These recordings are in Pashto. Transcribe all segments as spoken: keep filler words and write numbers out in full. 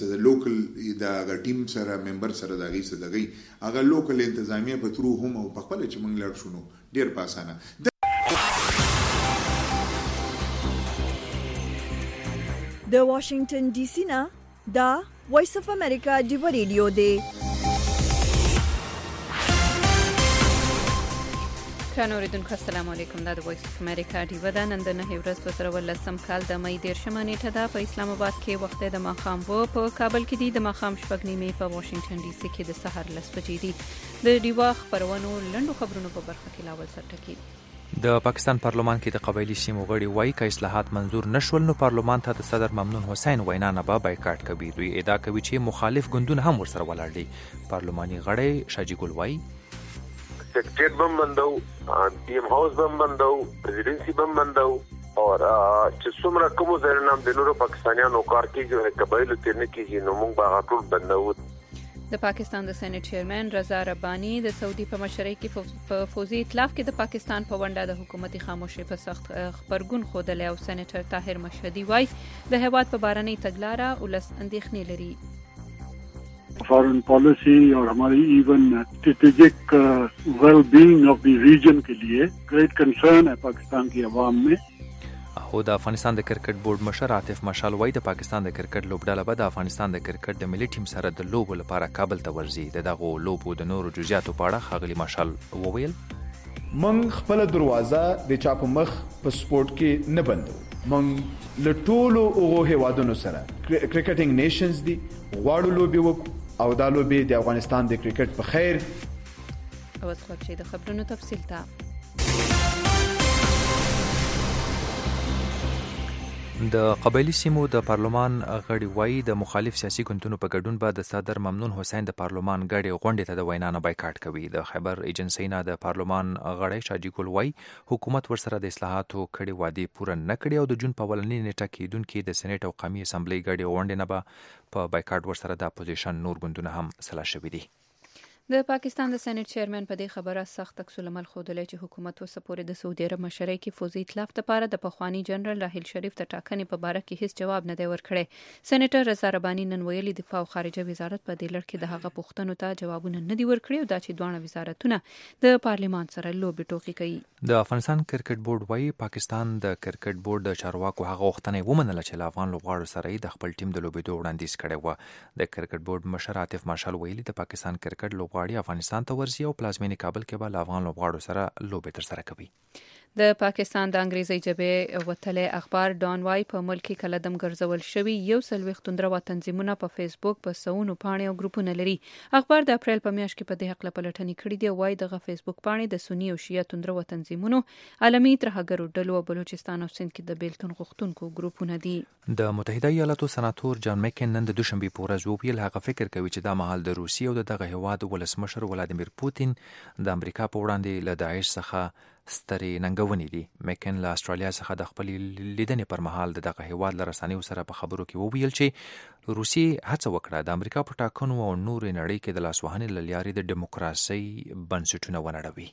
د لوکل د ټیم سره ممبر سره د غي سره دغه هغه لوکل انتظامیه په ترو هم او په خپل چې موږ لړ شونو ډیر په اسانه. د واشنگټن ډي سي نه دا وایس اف امریکا دی ریډیو دی. ګرانو اوریدونکو السلام علیکم. دا د وایس اف امریکا دی ودا نن د نهه ورځ په سره ولسم کال د مې دیرشمه نیټه ده. په اسلام آباد کې وخت د ماښام وو، په کابل کې دی د ماښام شپږ نیمې، په واشنگټن ډي سي کې د سحر لس بجې دي. د ډیوا خبرونو لنډو خبرونو په برخه کې لاول سر ټکی. د پاکستان پارلمان کې د قبایلی سیمو غړي وایي که اصلاحات منظور نشول نو پارلمان ته د صدر ممنون حسین وینا نه به بایکاټ کوي. دوی ادعا کوي چې مخالف ګوندونه هم ورسره ولاړ دي. پارلماني غړی شاجي ګل وایي سیکریټریټ بم بندو، پی ایم هاوس بم بندو، پریزیډنسي بم بندو اور چې څومره کوم ځای نام د نورو پاکستانیانو کار کیږي قبایلو تیر نه کیږي نو موږ به ټول بندو. د پاکستان د سېنات چیرمن رضا رباني د سعودي په مشرۍ کې په فوزي ائتلاف کې د پاکستان په ونډه د حکومتي خاموشي په سخت خبرګون خوده او سېنیټر طاهر مشهدي وایي د هیواد په بارنۍ تګلارې ولس اندېښنې لري. Foreign policy और हमारी even strategic well being of the region के लिए ग्रेट कंसर्न है पाकिस्तान की आवाम में. او د افغانستان د کرکټ بورډ مشر عاطف مشال وایي د پاکستان د کرکټ لوبډله به د افغانستان د کرکټ د ملي ټیم سره د لوبو لپاره کابل ته ورځي. د دغه لوبو د نورو جزئیاتو په اړه ښاغلي مشال وویل من خپل دروازه د چا په مخ په سپورت کې نه بندو. من له ټولو هغو هیوادونو سره کرکټینګ نیشنز دي غواړو لوبي وکړو او دا لوبي د افغانستان د کرکټ په خیر. اوس خو چې د خبرونو تفصیل ته د قبایلی سیمو د پارلمان غړي وایي د مخالف سیاسي ګوندونو په ګډون به د صدر ممنون حسین د پارلمان غړي غونډې ته د وینا نه بایکاټ کوي. د خیبر ایجنسی نه د پارلمان غړي شاجي ګل وایي حکومت ورسره د اصلاحاتو کړي وعده پوره نه کړي او د جون په ولنۍ نیټه کېدونکې د سېنات او قومي اسمبلی غړي غونډې نه به په بایکاټ ورسره د اپوزیشن نور ګوندونه هم سلا شوي دي. د پاکستان د سېنات چیرمن په دې خبره سخت عکس العمل ښودلی چې حکومت اوس پورې د سعودي عرب مشرۍ کې فوزي ائتلاف لپاره د پخوانی جنرال راحیل شریف د ټاکنې په باره کې هیڅ جواب نه دی ورکړی. سېنیټر رضا رباني نن ویلي دفاع او خارجه وزارت په دې لړ کې د هغه پوښتنو ته جوابونه نه دي ورکړي او دا چې دواړه وزارتونه د پارلمان سره لوبې ټوکې کوي. د افغانستان کرکټ بورډ وایي پاکستان د کرکټ بورډ د چارواکو هغه غوښتنه ومنله چې له افغان لوبغاړو سره د خپل ټیم د لوبېدو وړاندیز کړی و. د کرکټ بورډ مشر عاطف مشال ویلي د پاکستان کرکټ لوبغاړي افغانستان ته ورځي او پلازمینې کابل کې به له افغان لوبغاړو سره لوبې ترسره کوي. د پاکستان د انګریزي ژبې وتلی اخبار ډان وای په ملک کې کلدم ګرځول شوی یو سلويخت تندرو تنظیمونه په فیسبوک په سونو پاڼې او ګروپونه لري. اخبار د اپریل په میاشت کې په دې حق لپلټنې کړې دی. وای دغه فیسبوک پاڼې د سنی او شیعه تندرو تنظیمونو عالمي ترهګرو ډلو او بلوچستان او سند کې د بیلتون غوښتونکو ګروپونه دي. د متحده ایالاتو سناتور جان میکن نن د دوشنبه په ورځ وویل هغه فکر کوي چې دا مهال د روسیې او دغه هیواد ولسمشر ولادیمیر پوتین د امریکا په وړاندې له داعش څخه سترې ننګونې دي. میکن له استرالیا څخه د خپل لیدنې پر مهال د دغه هیواد له رسنیو سره په خبرو کې وویل چې روسیې هڅه وکړه د امریکا په ټاکنو او نورې نړۍ کې د لاسوهنې له لارې د ډیموکراسۍ بنسټونه ونړوي.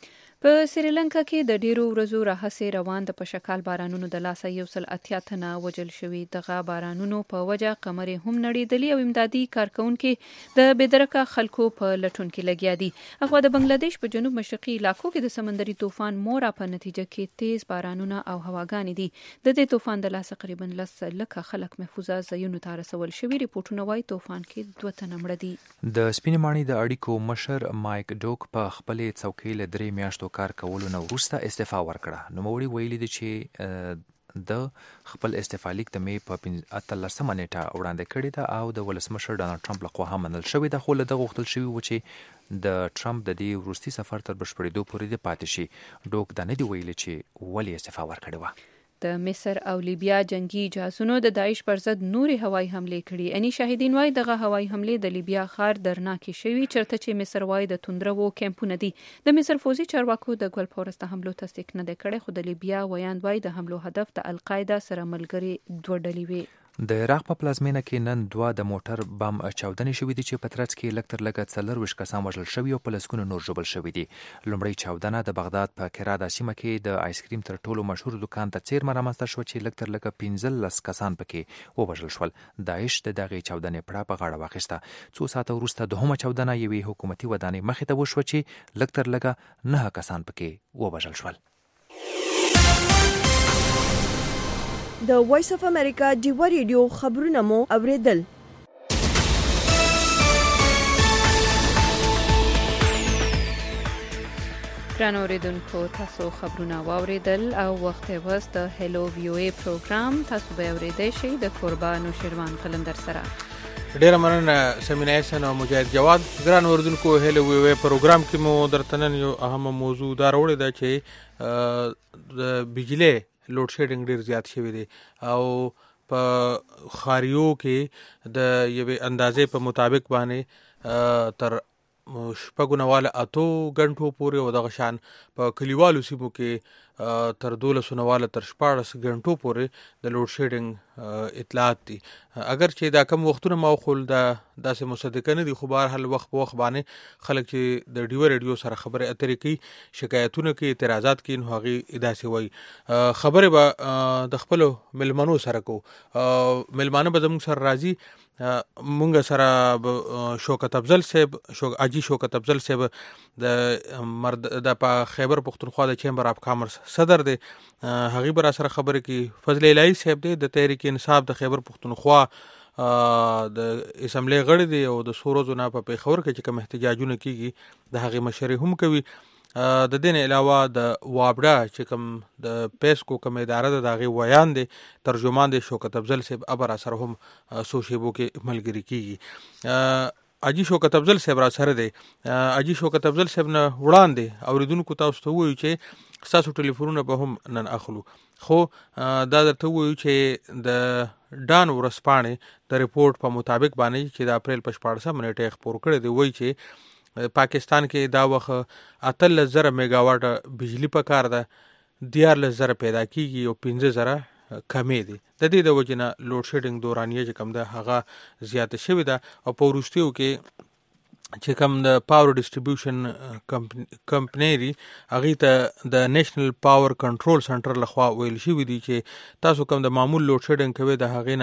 په سریلانکا کې د ډیرو ورځو راهیسې روان د پشکال بارانونو د لاسه یو سل اتیا تنه وژل شوي. دغه بارانونو په وجه قمرې هم نړېدلې او امدادي کارکونکي د بېدرکه خلکو په لټون کې لګیا دي. هغه د بنگلاديش په جنوب مشرقي علاقو کې د سمندري طوفان مورا په نتیجه کې تیز بارانونه او هواګانې دي. د دې طوفان د لاسه تقریبا لس لکه خلک محفوظه ځایونو ته رسول شوي. ریپورتونه وايي طوفان کې دوه تنه مړه دي. د سپینې ماڼۍ د اړیکو مشر مایک ډوک په خپلې څوکۍ له درې میاشتو کار کولو نه وروسته استعفا ورکړه. نوموړي ویلي دي چې د خپل استعفا لیک د مې په اتلسمه نیټه وړاندې کړې ده او د ولسمشر ډانلډ ټرمپ لخوا هم منل شوې ده. خو له دغه غوښتل شوي و چې د ټرمپ د دې وروستي سفر تر بشپړېدو پورې د پاتې شي. ډوک دا نه دی ویلي چې ولې استعفا ورکړې وه. د مصر او لیبیا جنگي جاسوسونو د داعش پر ضد نوري هوایي حمله کړې. اني شاهدین وايي دغه هوایي حمله د لیبیا ښار درناکي شوی چرته چې مصر وايي د توندرو کیمپونه دي. د مصر فوزي چارواکو د ګل پورسته حملو تصدیق نه کړي خو د لیبیا ویاند وايي د حملو هدف د القاعده سره ملګري دوه ډلې وي. د عراق په پلازمینه کې نن دوه د موټر بم چاودنې شوې دي چې په ترڅ کې لږ تر لږه څلرویشت کسان وژل شوي او په لسګونو نور ژوبل شوي دي. لومړی چاودنه د بغداد په کرادا سیمه کې د آیسکریم تر ټولو مشهور دکان ته څیرمه رامنځته شوه چې لږ تر لږه پنځلس کسان پکې ووژل شول. داعش د دغې چاودنې پړه په غاړه واخیسته. څو ساعته وروسته دوهمه چاودنه یوې حکومتي ودانۍ مخې ته وشوه چې لږ تر لږه نهه کسان پکې ووژل شول. د وایس اف امریکا ډیو ریډیو خبرونه مو اوریدل. ګرانو اوریدونکو تاسو خبرونه واوریدل او وخت یې وس د هلو ویو ای پروګرام تاسو به اوریدئ شئ د قربان شیروان قلندر سره. ډیره مننه سمینا حسن او مجاهد جواد. ګرانو اوریدونکو هلو ویو ای پروګرام کې مو درته نن یو اهم موضوع دا راوړې ده چې د بجلی لوډ شیډینګ ډیر زیات شوی دی او په خاریو کې د یوې اندازې په مطابق باندې تر شپږو نه واله اتو غنټو پورې او دغه شان په کلیوالو سیمو کې تر دولسو نه واله تر شپاړس غنټو پورې د لوډ شیډینګ اطلاعات دي. اگر چې دا کم وختونه موخول دا داسې مصدقه نه دي خو بهرحال وخت په وخت باندې خلک چې د ډیو ریډیو سره خبرې اترې کوي شکایتونه کوي اعتراضات کوي نو هغې داسې وایي. خبرې به د خپلو ملمنو سره کوو. ملمانه به زموږ سره راځي. مونږ سره شوکت افضل صاحب حاجي شوکت افضل صاحب د مرد د په خیبر پختونخوا د چیمبر اف کامرس صدر دی. هغې به را سره خبرې کوي. فضل الهي صاحب دی د تحریک انصاف د خیبر پختونخوا د اسمبلی غړی دی او د څو ورځو نه په پېښور کې چې کوم احتجاجونه کیږي د هغې مشري هم کوي. د دې نه علاوه د وابډا چې کوم د پیسکو کوم اداره ده د هغې ویان دی ترجمان دی شوکت افضل صاحب ابه را سره هم څو شیبو کې ملګري کیږي. حاجي شوکت افضل صاحب را سره دی. حاجي شوکت افضل صاحب نه وړاندې اوریدونکو تاسو ته ووایو چې ستاسو ټلیفونونه به هم نن اخلو خو دا درته ووایو چې د ډان ورځپاڼې د ریپورټ په مطابق باندې چې د اپریل په شپاړسمه نیټه یې خپور کړی دی وایي چې پاکستان کې دا وخت اتلس زره میگا واټ بجلی په کار ده دیارلس زره پیدا کیږي او پنځه زره کمې دي. د دې د وجې نه لوډ شیډینګ دورانیه چې کوم ده هغه زیاته شوې ده او په وروستیو کې چې کوم د پاور ډسټریبیوشن کمپنۍ دي هغې ته د نیشنل پاور کنټرول سنټر لخوا ویل شوي دي چې تاسو کوم د معمول لوډ شیډینګ کوئ د هغې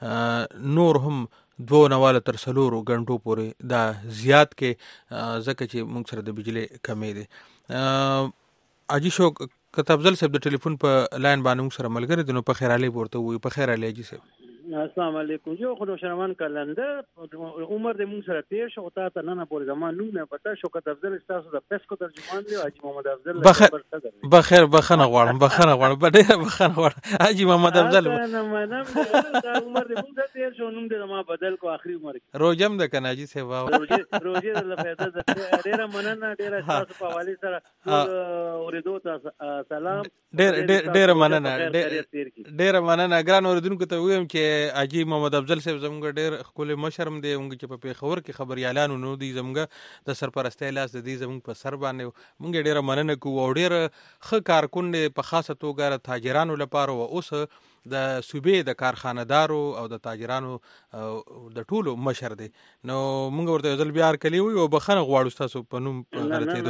نه نور هم دوه نه واله تر څلورو غنټو پورې دا زیات کې ځکه چې موږ سره د بجلی کمې دی. حاجي شوکت افضل صاحب د ټلیفون په لاین باندې موږ سره ملګری دی نو په خیر علي به ورته ووایو. په خیر علي حاجي صاحب. السلام علیکم. جو خو شرمان قلندر عمر د موږ سره تیر شو تا ته نه نه پورې زمان نوم نه پتا شوکت افضل تاسو د پیسکو ترجمان دی حاجي محمد افضل بخیر بخیر بخنه غواړم بخنه غواړم ډېر بخنه غواړم حاجي محمد افضل. نه نه عمر د موږ تیر شو نوم دې ما بدل کو اخري عمر روجم د کنه حاجي صاحب روجه روجه د فایده ډېر مننه ډېر تاسو په حواله سره اوریدو تاسو سلام ډېر ډېر مننه ډېر مننه. ګران اوریدونکو ته وایم چې حاجي محمد افضل صاحب زموږ ډېر ښکلی مشرم دی موږ چې په پېښور کې خبریالانو نو دی زموږ د سرپرستۍ لاس د دې زموږ په سر باندې موږ ډېره مننه کوو او ډېر ښه کارکون دی په خاصه توګه تاجرانو لپاره او اوس د صوبې د کارخانهدارو او د تاجرانو د ټولو مشر دی نو موږ ورته یو ځل بیا هرکلی وایو او بخښنه غواړو ستاسو په نوم په غلطېدو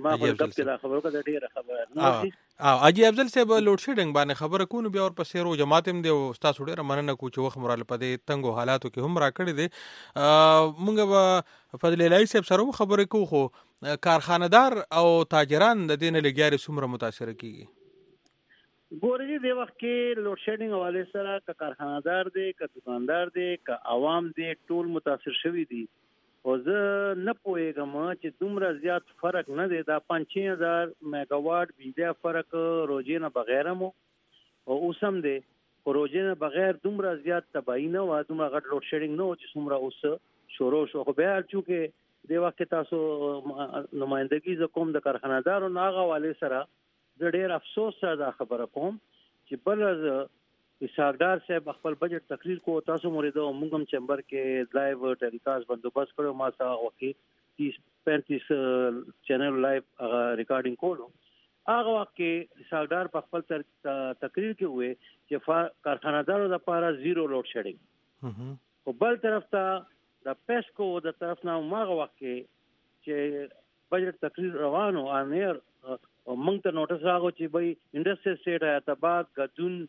باندې. حاجي افضل صاحب لوډ شیډینګ باندې خبره کوو نو بیا ورپسې رو جماعت هم دی او ستاسو ډېره مننه کوو چې وخت مو راله په دې تنګو حالاتو کې هم راکړی دی. موږ به فضل الهي صاحب سره هم خبرې کوو خو کارخانهدار او تاجران د دې نه لګیارې څومره متاثره کیږي؟ ګورې د وخت کې لوډ شیډینګ حواله سره که کارخانهدار دی که دکاندار دی که عوام دی ټول متاثر شوي دي او زه نه پوهېږم چې دومره زیات فرق نه دی. دا پنځ چھ هزار میگا واټ بجلی فرق روزې نه بغیر مو او اوس هم دی خو روزې نه بغیر دومره زیات تباهي نه وه دومره غټ لوډ شیډینګ نه و چې څومره اوس شروع شو. خو بیا چونکې دې وخت کې تاسو نمایندګي زه کوم د کارخانهدارو نه هغه حوالې سره زه ډېر افسوس سره دا خبره کوم چې بل ورځ اسحاقدار صاحب خپل بجټ تقریر کو تاسو موریدو موږ هم چیمبر کې لایو ټیلیکاسټ بندوبست کړو ما سره وخت تیس پینتیس چینل لایو هغه ریکارډینګ کولو هغه وخت کې ساګدار په خپل تقریر کې وې چې کارخانه‌دارو لپاره زیرو لوډ شیډینګ، خو بل طرف ته د پیسکو د طرف نه هغه وخت کې چې بجټ تقریر روانو انیر موږ ته نوټس راغو چې بای انډستریل سټیټ حیاتاباد، ګدون،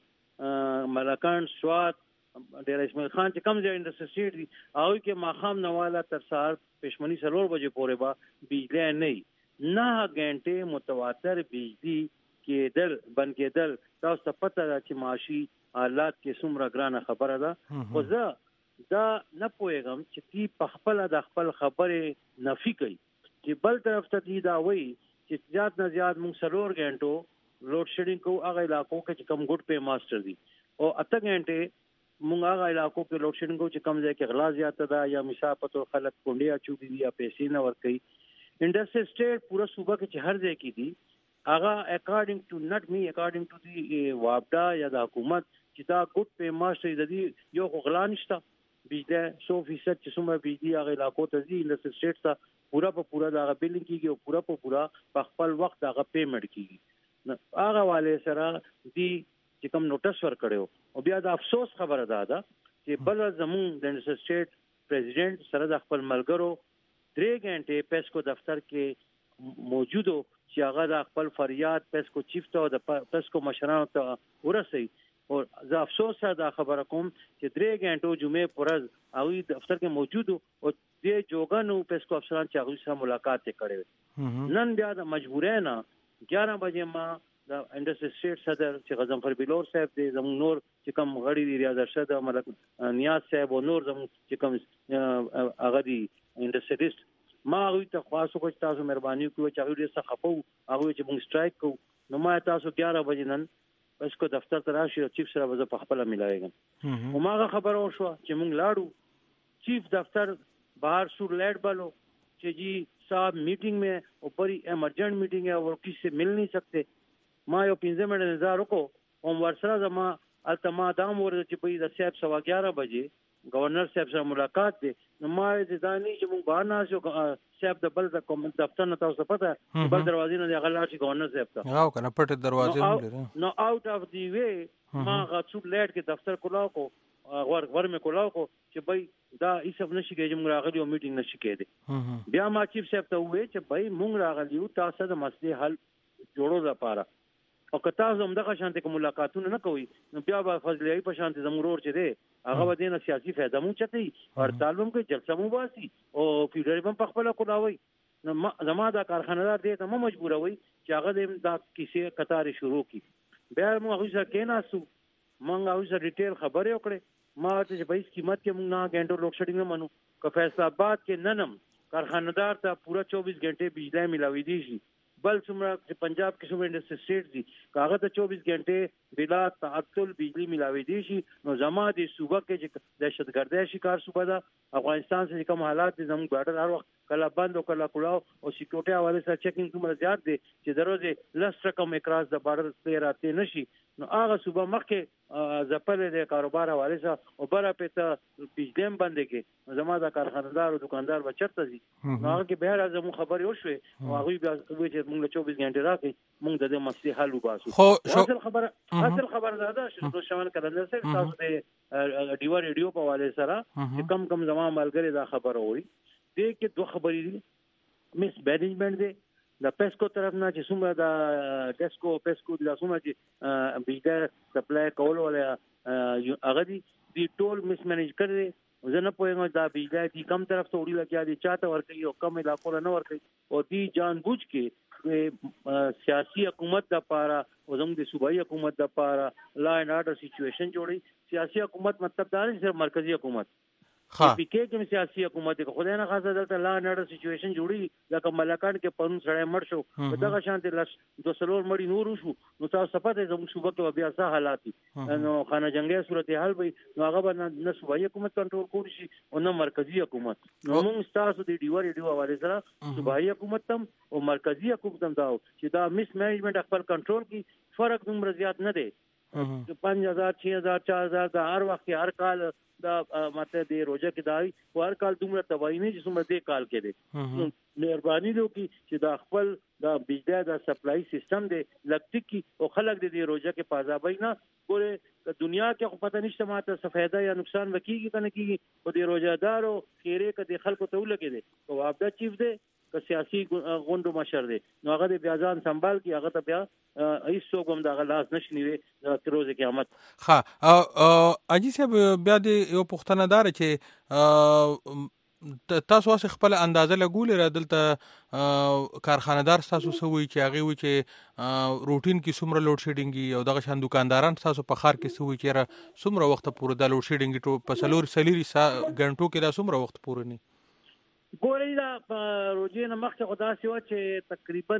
ملکان، سوات، ډیر اسماعیل خان چې کوم ځای انډستریل سټیټ دي هغه کې ماخام نواله تر سهار پښمنی سلور بجې پورې با بجلی نه نه غنټه متواتر بجلی کېدل بن کېدل تاسو ته پته ده چې معاشي حالات کې څومره ګرانه خبره ده. خو زه دا نه پوهیږم چې کی په خپل د خپل خبره نفي کوي چې بل طرف ته دی دا وایي چې زیات نه زیات موږ سلور غنټو لوډ شیډینګ کو هغه علاقو کې چې کم ګډ پی ماستر دي او اته غنټه مونږ هغه علاقو کې لوډ شیډینګ کو چې کم ځای کې غلا زیاته ده یا مسافت خلک کونډیا چوبي دي یا پیسې نه ورکي. انډستریل سټیټ پورا صوبه کې چې هر ځای کې دي هغه اکارډینګ ټو نٹ می اکارډینګ ټو دی وابدا یا د حکومت چې دا ګډ پی ماستر دي یو غلا نشته بجلی سو فیصد چې څومره بجلی هغه علاقو ته دي انډستریل سټیټ ته پورا په پورا دا بلینګ کیږي او پورا په پورا په خپل وخت هغه پیمنټ کیږي. هغه والے سره دی چې کوم نوټس ور کړو او بیا د افسوس خبره ده دا چې بل زمون د انډستریل سټیټ پریزیډنټ سره د خپل ملګرو درې غنټې پیسکو دفتر کې موجودو چې هغه د خپل فریاد پیسکو چیف ته او د پیسکو مشرانو ته ورسي او زه افسوس سره دا خبره کوم چې درې غنټو جمعې پرز هغه دفتر کې موجودو او د جوګانو پیسکو افسران چې هغه سره ملاقات کړي. نن بیا د مجبورانه ګیارہ بجې ما د انډستریل سټیټ صدر چې غزنفر بلور صاحب دی زموږ نور چې کوم غړي دی ریاض ارشد ملک نیاز صاحب او نور زموږ چې کوم هغه دی انډستریلیست ما هغه ته خاصو کو تاسو مهرباني کوئ چې هغه دې څه خپو هغه چې موږ سټرایک کو نو ما تاسو ګیارہ بجې نن بس کو دفتر ته راشي او چیف سره وځه په خپل ملایږم. او ما خبر او شو چې موږ لاړو چیف دفتر बाहर सुर लेट बालो कि जी साहब मीटिंग में ऊपर ही एमरजेंट मीटिंग है और किसी से मिल नहीं सकते. माँ यो पिंजे में इंतजार रुको हम वर्षा जमा अल्तमा दाम और भाई साहब सवा ग्यारह बजे गवर्नर साहब से मुलाकात दे माँ दानी जो मुंग बाहर ना जो साहब दबल दफ्तर न था पता है बल दरवाजे न अगला गवर्नर साहब था आओ कना पट दरवाजे no out of the way माँ सुर लेट के दफ्तर खुलाओ को ور ور مې کولاو کو چې بای دا ایسب نشي کېږي موږ راغلی او میټینګ نشي کېده. بیا ما چیف صاحب ته وې چې بای موږ راغلی او تاسو د مسلې حل جوړو لپاره او که تاسو هم دغه شانته کوم ملاقاتونه نه کوي نو بیا به فضلې په شانته زموږ ورور چې دی هغه به دینه سیاسي فائدہ مو چتي او تعلم کې جلسه مو باسي او فیډر هم په خپل کولاوي. نو زما دا کارخانه‌دار دی ته مو مجبوروي چې هغه د کیسه قطار شروع کی. بیا مو هغه ځکه کې ناسو مونږ هغه سره ډیټیل خبرې وکړې ما ته چې په قیمت کې مونږ نه غنټو لوډ شیډینګ نه منو که فیصل آباد کې ننم کارخانه‌دار ته پورا چوبیس غنټه بجلی ملاوي دي شي بل څومره پنجاب کې څومره انډستریل سټیټ دي کاغه ته چوبیس غنټه بلا تعطل بجلی ملاوي دي شي نو زما د صوبه کې چې دهشتګردي شکار صوبه ده افغانستان سره کوم حالات دي زموږ بارډر هر وخت کله بند او کله کلاو او سکیورټي حواله سره چیکینګ کومه زیات دي چې دروازه لس رقم اکراس د بارډر ته راته نشي نو هغه صوبه مخکې ځپل د کاروبار حواله سره او بره په ته بجلی بند کې زما د کارخانه‌دار او دکاندار بچرته دي نو هغه کې به راځم خبرې وشوي او هغه بیا چې موږ چوبیس غنټه راکې موږ د دې مسلې حل وباسو. خو اصل خبره اصل خبره دا ده چې شمال کلندر سره تاسو د ډیو ریډیو په حواله سره چې کم کم زما ملګری دا خبره وي دې کې دوه خبرې دي مس مینجمنت دی د پیسکو طرف نه چې څومره د ټیسکو پیسکو د څومره چې بجلی سپلای کول ولا هغه دي دی ټول مس مینج کړی زه نه پوهیږم دا بجلی دی کم طرف ته وړي لګیا دي چاته ورکړي او کم علاقو نه ورکړي او دی جان بوج کې سیاسي حکومت د پاره او زموږ د صوبایي حکومت د پاره لا اینڈ آرډر سچويشن جوړي. سیاسي حکومت مطلب دا نه صرف مرکزی حکومت ها پی کې کوم سیاسي حکومت کې خدای نه خاصه دلته لا اینڈ آرډر سچويشن جوړي لکه ملکان کې پرون سړی مړ شو دغه شانته لس دو سلور مړی نور شو نو تاسو صفته زموږ صوبه کې بیا څه حالات دي نو خانه جنگي صورتحال وي نو هغه باندې نه صوبایي حکومت کنټرول کوي شي او نه مرکزی حکومت نو موږ تاسو د ډیور ډیو حواله سره صوبایي حکومت تم او مرکزی حکومت تم دا چې دا مس مینجمنت خپل کنټرول کی فرق دومره زیات نه دی پنځه هزار چھ هزار چار هزار دا هر وخت هر کال دا ماته دی روزه کې دای او هر کال دومره تباہی نه چې څومره دې کال کې دی. مهرباني وکړي چې دا خپل دا بجلی دا سپلای سیستم دی لکټیک کی او خلک دې روزه کې پازابای نه ګوره دنیا کې خو پته نشته ماته څه فائدہ یا نقصان وکیږي کنه کیږي او دې روزادارو خیره کده خلکو ته ولګي دي او عبادت چیف دی که سیاسي غونډو مشر دی نو هغه د بیا ځان سنبال کی هغه ته بیا هیڅ څوک هم دا غلاس نشنیوي د روز قیامت. ها اجي صاحب بیا د یو پښتنه دار چې تاسو واسه خپل اندازه لګول را دلته کارخانه‌دار تاسو سوي چې هغه وي چې روټین کې څومره لوډ شیډینګ او دغه شان دکانداران تاسو په خار کې سوي چې را څومره وخت پورې د لوډ شیډینګ ټو په سلور سلیری غنټو کې دا څومره وخت پورې نه ګورې دا روزي نه مخکې خدا سیوا چې تقریبا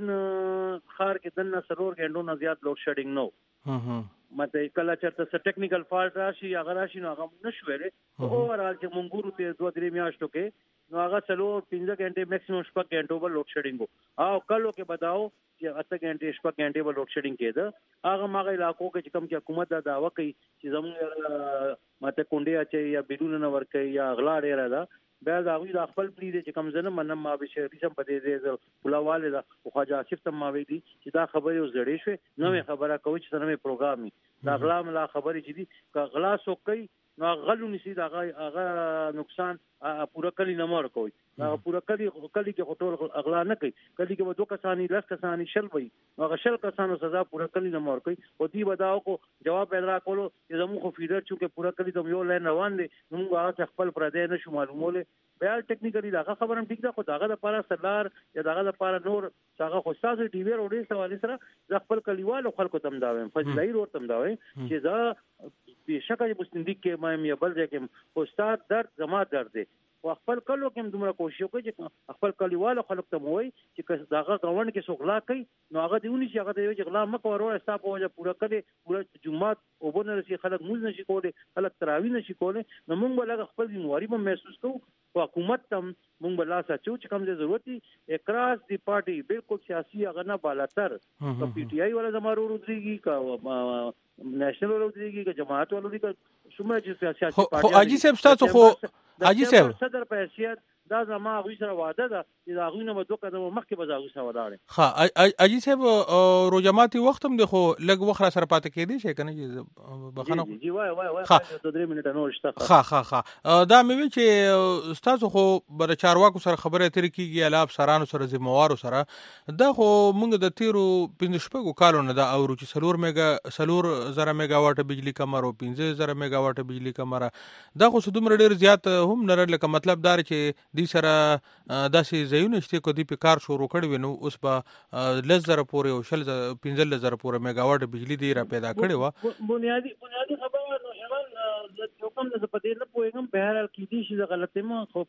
خار کې دنه سلور غنټو نه زیات لوډ شیډینګ نو ها مته کله چرته څه ټیکنیکل فالټ راشي هغه راشي نو هغه نشوي او اورال چې مونږ ته دوه درې میاشتو کې نو هغه سلور پنځه غنټه میکسیمم شپږ غنټو په لوډ شیډینګ او کلو کې بداو چې اته غنټه شپږ غنټه په لوډ شیډینګ کېده هغه ماغه علاقو کې چې کوم کې حکومت دا داوا کوي چې زموږ مته کونډیا چې یا بیرون نه ورکه یا اغلا ډیر ده بیا دا غوی د خپل پلی دي چې کم زنه منم ما به شهري سم پدې دې پولاواله دا او خواجه آصف تم ما وی دي چې دا خبره زړې شوه نوې خبره کوي چې نوې پروګرامي دا غلا ملا خبره چې دي ک غلا سو کوي نو غلو نسی دا هغه نقصان پورا کلی نه مور کوي دا پورا کلی کلی کې هټول اغلا نه کوي کلی کې دوه کسانی لس کسانی شل وي هغه شل کسانو سزا پورا کلی نه مور کوي او دی بداو کو جواب پیدا کولو چې زمو خو فیډر چې پورا کلی ته یو لاین روان دي نو هغه خپل پردې نشو معلوموله بیا ټیکنیکلی دا خبرم ټیک ده خو داغه د پاره سردار یا داغه د پاره نور څنګه خو تاسو ټي وی وروډي سوال سره د خپل کلیوالو خلکو تم داوم فضلای ور تم داوم چې دا بشکه مستندیک کې ما مې بل ځای کې استاد درد زما درد دی او خپل کلو کې دومره کوشش وکړي چې خپل کلیوالو خلک ته موي چې داغه غوڼ کې سوغلا کوي نو هغه دیونی چې هغه دی چې غلا مکو ورو حساب وجه پورا کړي پورا جمعات او بنه رسي خلک موږ نشي کوله خلک تراوی نشي کوله نو موږ بلغه خپل ذمہواری به محسوس کوو او حکومت تم موږ بلا سچو چې کوم ضرورت دي اکراس دی پارټي بالکل سیاسي هغه نه بالاتر په پی ټی آی ولا زمارو ودرېږي کا نېشنل ولا ودرېږي کا جماعت ولا ودرېږي کا څومره چې سیاسي پارټي خو اجي صاحب تاسو خو اجي صاحب صدر په حیثیت دا زما غوي سره وعده ده چې دا غوي نه مدو قدم مخکې به زاغوي سره ولاړ ها اجي صاحب روجماتي وخت هم د خو لګ وخره سره پاتې کېدی شي کنه چې بخنه جی وای وای وای د درې منټه نو شته ها ها ها دا مې وی چې تاسو خو بر چارواکو سره خبره اترې کیږي الاب سرانو سره ذمہوارو سره دا خو موږ د تیرو پنځه شپږو کالو نه دا اورو چې سلور میگا سلور زره میگا واټ بجلی کمر او پنځه زره میگا واټ بجلی کمر دا خو دومره ډیر زیات هم نه لکه مطلب دار چې دی سره داسې زيونه شته کو دی په کار شروع کړی ونو اوس به لزر پورې او شل پنځل لزر پورې میگا واټ بجلی دی را پیدا کړی و بنیادی بنیادی خبره نو ایمان د حکم نه پدې نه پوهیږم په هر کې دي چې غلطه ما خو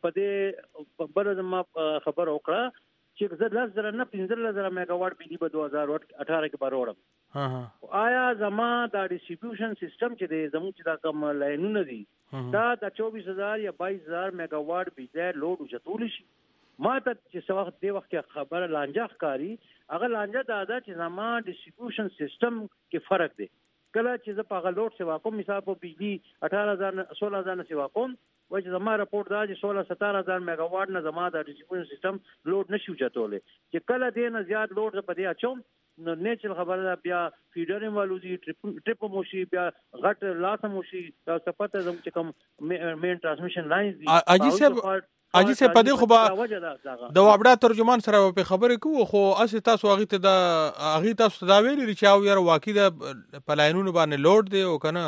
پدې بر ما خبر وکړه چې زه لس زره نه پنځل زره میگا واټ بجلی په دوه هزار اٹھارہ کې باروړم ها ها آیا زما دا ډیسټریبیوشن سیستم چې دی زموږ چې دا کوم لاینونه دي دا د چوبیس هزار یا بایس هزار میگا واټ بجلی لوډ وچتول شي ما ته چې څو وخت دی وخت کې خبره لانجه ښکاری هغه لانجه دا ده چې زما ډیسټریبیوشن سیستم کې فرق دی کله چې زه په غلوټ سیوا کوم مثال په بجلی اٹھارہ ہزار سولہ ہزار نه سیوا کوم وای چې زما رپورټ دا چې سولہ ستارہ ہزار میگا واټ نه زما د ډیسټریبیوشن سیستم لوډ نشو چتولې چې کله دې نه زیات لوډ په دې اچوم نو نیچرل خبره ده بیا فیډر والوزي ټریپ موشي بیا غټ لاس موشي دا صفته زم چې کوم مین ترانسمیشن لاینز دي اجي صاحب اجي صاحب په دې خو به د وابډا ترجمان سره په خبرې کوو خو اسی تاسو هغه ته دا هغه تاسو دا ویلي چې او یاره واقعي د پلاینونو باندې لوډ دی او کنه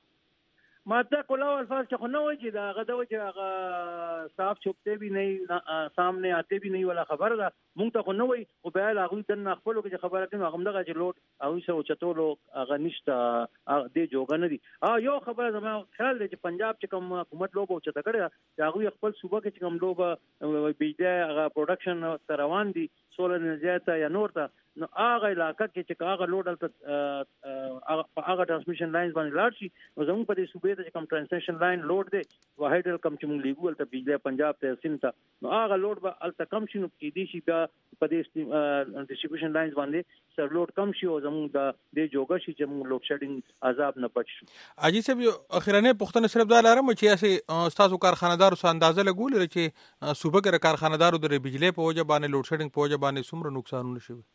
ما ته کولاو الفاظ چې خو نه وای چې دا غدا وای چې هغه صاف چوپته بھی نه سامنے آتے بھی نہیں ولا خبر ده مونږ ته خو نه وای او بیا هغه د خپل کې خبره کوي هغه دغه چې لوډ او څه چتولو هغه نشته دې جوګه نه دي ها یو خبره زما خیال دی چې پنجاب چې کوم حکومت لوبو چته کړی هغه خپل صوبه کې کوم لوبه بيځه هغه پروډکشن روان دي سولر انرژي ته یا نور ته نو هغه علاقہ کې چې هغه لوډ هغه هغه ترانسمیشن لاینز باندې لاړ شي نو زموږ په دې صوبې ته کوم ترانسمیشن لاین لوډ دی واحد کم چې موږ لیګول ته بجلی پنجاب ته سین ته نو هغه لوډ به الته کم شي نو کې دي شي بیا په دې ډیسټریبیوشن لاینز باندې سر لوډ کم شي او زموږ د دې جوګه شي چې موږ لوډ شیډینګ عذاب نه پټ شو. اجي صاحب اخیرانه پښتنه صرف دا لارم چې اسه تاسو کارخانه‌دارو سره اندازه لګول چې صوبه کې کارخانه‌دارو د بجلی په وجه باندې لوډ شیډینګ په وجه باندې څومره نقصانونه شوي؟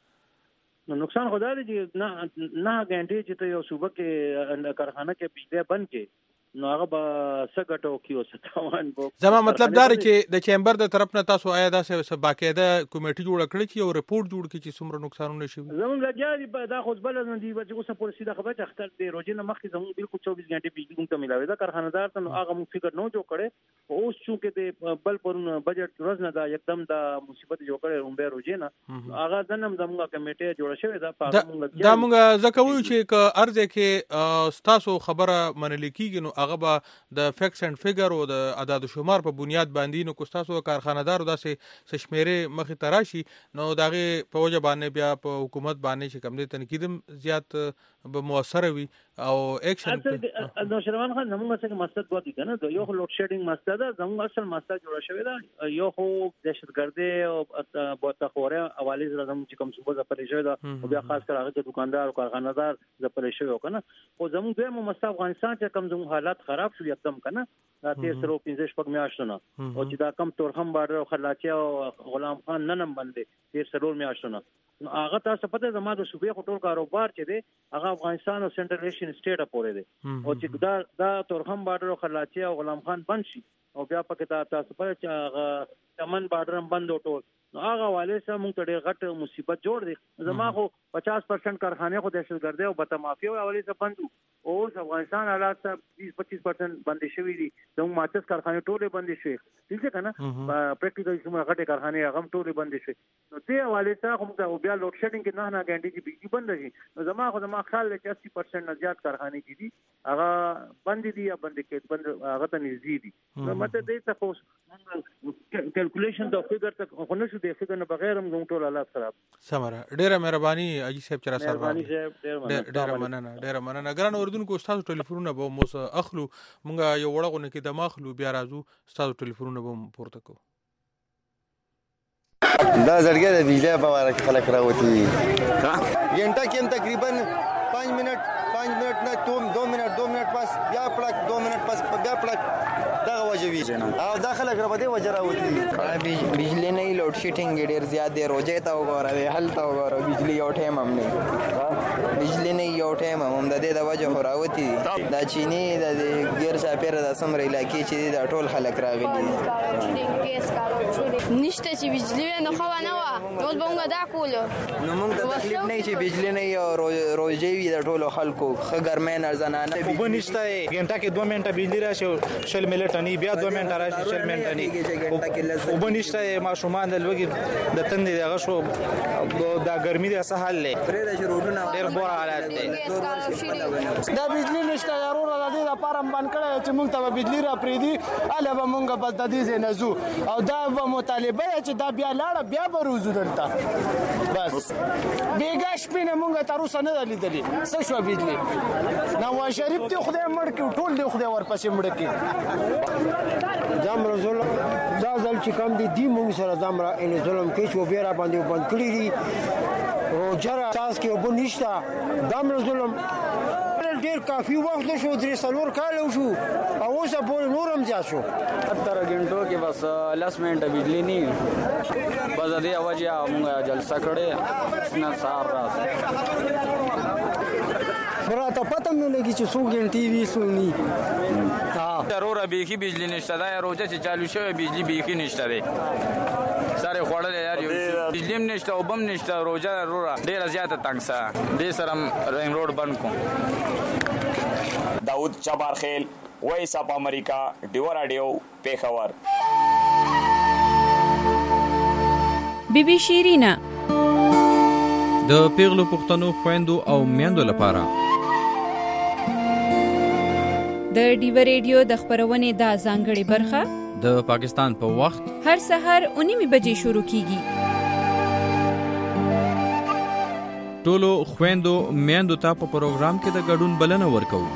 نو نقصان خدا دی چې نه نه غنټې چې ته یو صوبه کې کارخانه کې بجلی بند کې نو هغه به سګټو کیو ستاوان بو زما مطلب دا چې د چیمبر د طرف نه تاسو آیا دا څه باقاعده کمیټه جوړ کړی چې یو ریپورت جوړ کړي چې څومره نقصانونه شوي؟ زموږ لګیا دا خو بل نه دی چې اوسه پولیسي د خبره چې اختر دی روزي نه مخکې زموږ بالکل چوبیس غنټې بجلی کوم ته ملاوي دا کارخانه‌دار ته نو هغه مو فکر نو جوړ کړي اوس چې د بل پرون بجټ روز نه دا یکدم د مصیبت جوړ کړي رومبه روزي نه هغه دنم زموږ کمیټه جوړ شوی دا پاګه دا موږ ځکه وایو چې ک ارزه کې تاسو خبره منل کیږي نو هغه به د فیکس اینڈ فیگر او د اعداد و شمار په بنیاد باندې نو کوستاسو کارخانه‌دارو داسې سشمیره مخې تراشي نو داغه په وجه باندې بیا په حکومت باندې چې کم دي تنقیدم زیات به موثر وي او اکشن نو شروان خان زموږ څخه مقصد دوه دي کنه یو لوډ شیډینګ مقصد ده زموږ اصل مقصد جوړ شوی دا یو خو دهشتګردي او بوتخوره حواله زره زموږ چې کوم صوبه زپلې شوی دا او بیا خاص کر هغه دکاندار او کارخانه‌دار زپلې شوی کنه او زموږ دوه مستاف افغانستان چې کوم زموږ حالات خراب شو یکدم کنه دا تیر سره پنځه شپږ میاشتونه او چې دا کم تورخم بارډر او خلاچیا او غلام خان ننم باندې تیر سره میاشتونه نو هغه تاسو پته زما د صوبې خټول کاروبار چې دی هغه افغانستان او سنټرل ایشین سټیټ پورې دی او چې دا دا تورخم بارډر او خلاچیا او غلام خان بند شي او بیا پکې تاسو پته چې هغه چمن بارډر هم بند وټول نو هغه والے سره موږ ته ډېر غټ مصیبت جوړ دی زما خو پچاس پرسنٹ کارخانه خو دهشتګردي او بته مافیا والے سره بند او افغانستان حالات سره بیس پچیس پرسنٹ بندي شوی دي زموږ ماچس کارخانه ټوله بندي شوی څه کنه پریکټیکلی کومه غټه کارخانه هغه ټوله بندي شوی نو ته والے سره کوم ته بیا لوډ شیډینګ کې نه نه غانډي چې بجلی بند شي نو زما خو زما خیال چې اسی پرسنٹ نه زیات کارخانه کې دي هغه بند دي یا بند کې بند هغه ته نږدې دي نو مته دې ته خو کیلکولیشن د فګر ته خو نشو د فګر نه بغیر هم ټول حالات خراب سمره ډیره مهرباني اجي صاحب چر سره ډیره مننه ډیره مننه ګران اوردونکو تاسو ټلیفونونه به مو اخلو مونږه یو وړغونه کې د ماخلو بیا راځو تاسو ټلیفونونه به پورته کو دا زړګي د بجلی په واره کې خلک راوتی غنټه کې تقریبا پانچ منټ پانچ منټ نه توم دو منټ دو منټ پس بیا پړک دو منټ پس بیا پړک دا وجوي او دا خلک را بده وجه راوتی بجلی نه لوډ شیډینګ ډیر زیات دی روزه ته وګوره حل ته وګوره بجلی یو ټیم هم نه بجلی نه یو ټیم هم د دې د وجه راوتی دا چینی د غیر شاپیر د سمر علاقې چې د ټول خلک راغلي نشته چې بجلی نه خو نه و اوس به موږ دا کولو نو موږ ته تکلیف نه چې بجلی نه یو روزه وي د ټولو خلکو خه ګرمه نه زنانه وب نشته غنټه کې دوه منټه بجلی راشي شل ملټنی بیا دوه منټه راشي شل منټنی وب نشته ماشومان د لوګي د تندې دغه شو دا ګرمي د سهال له پرې د شروطونه ډېر بور حالت دي دا بجلی نشته ضرور د دې لپاره بند کړی چې موږ ته بجلی را پریدي اله به موږ بس د دې نه زو او دا به مطالبه چې دا بیا لاړه بیا به روزو دلته بس بیګا شپینه مونږ تر اوسه نه لیدلې څه شو بجلی نواز شریف ته خدای مړ کړ ټول دی خدای ورپسې مړ کړ دام رسول دا ځل چې کوم دي دی مونږ سره دام را ان ظلم کې چې بیره باندې بند کړی دي روجره تاسو کې وب نشته دام رسول ډیر کافی وخت شو درې سلور کال شو او اوس په نورم ځا شو تر غنټو کې بس لاس منټه بجلی نه بس دې اوجه موږ جلسه کړې نه سار راس راته پته مې لګی چې څو غنټې وی سونی ها ضرور به بجلی نشته دا روزه چې چالو شوی بجلی به نشته دی سره خوړل یار یو بجلی نشته او بم نشته روزه ضرور ډیر زیاته تنګ سه دې سره رنگ روډ بند کو داود چبارخیل وایس اپ امریکا ډیو رادیو پیښور بی بی شیرینا د پیغلو پښتنو خويندو او میندو لپاره د ډیو ریډیو د خبرونې د ځانګړي برخه د پاکستان په پا وخت هر سحر اونیمه بجې شروع کیږي ټولو خويندو میندو ته په پروګرام کې د ګډون بلنه ورکوو.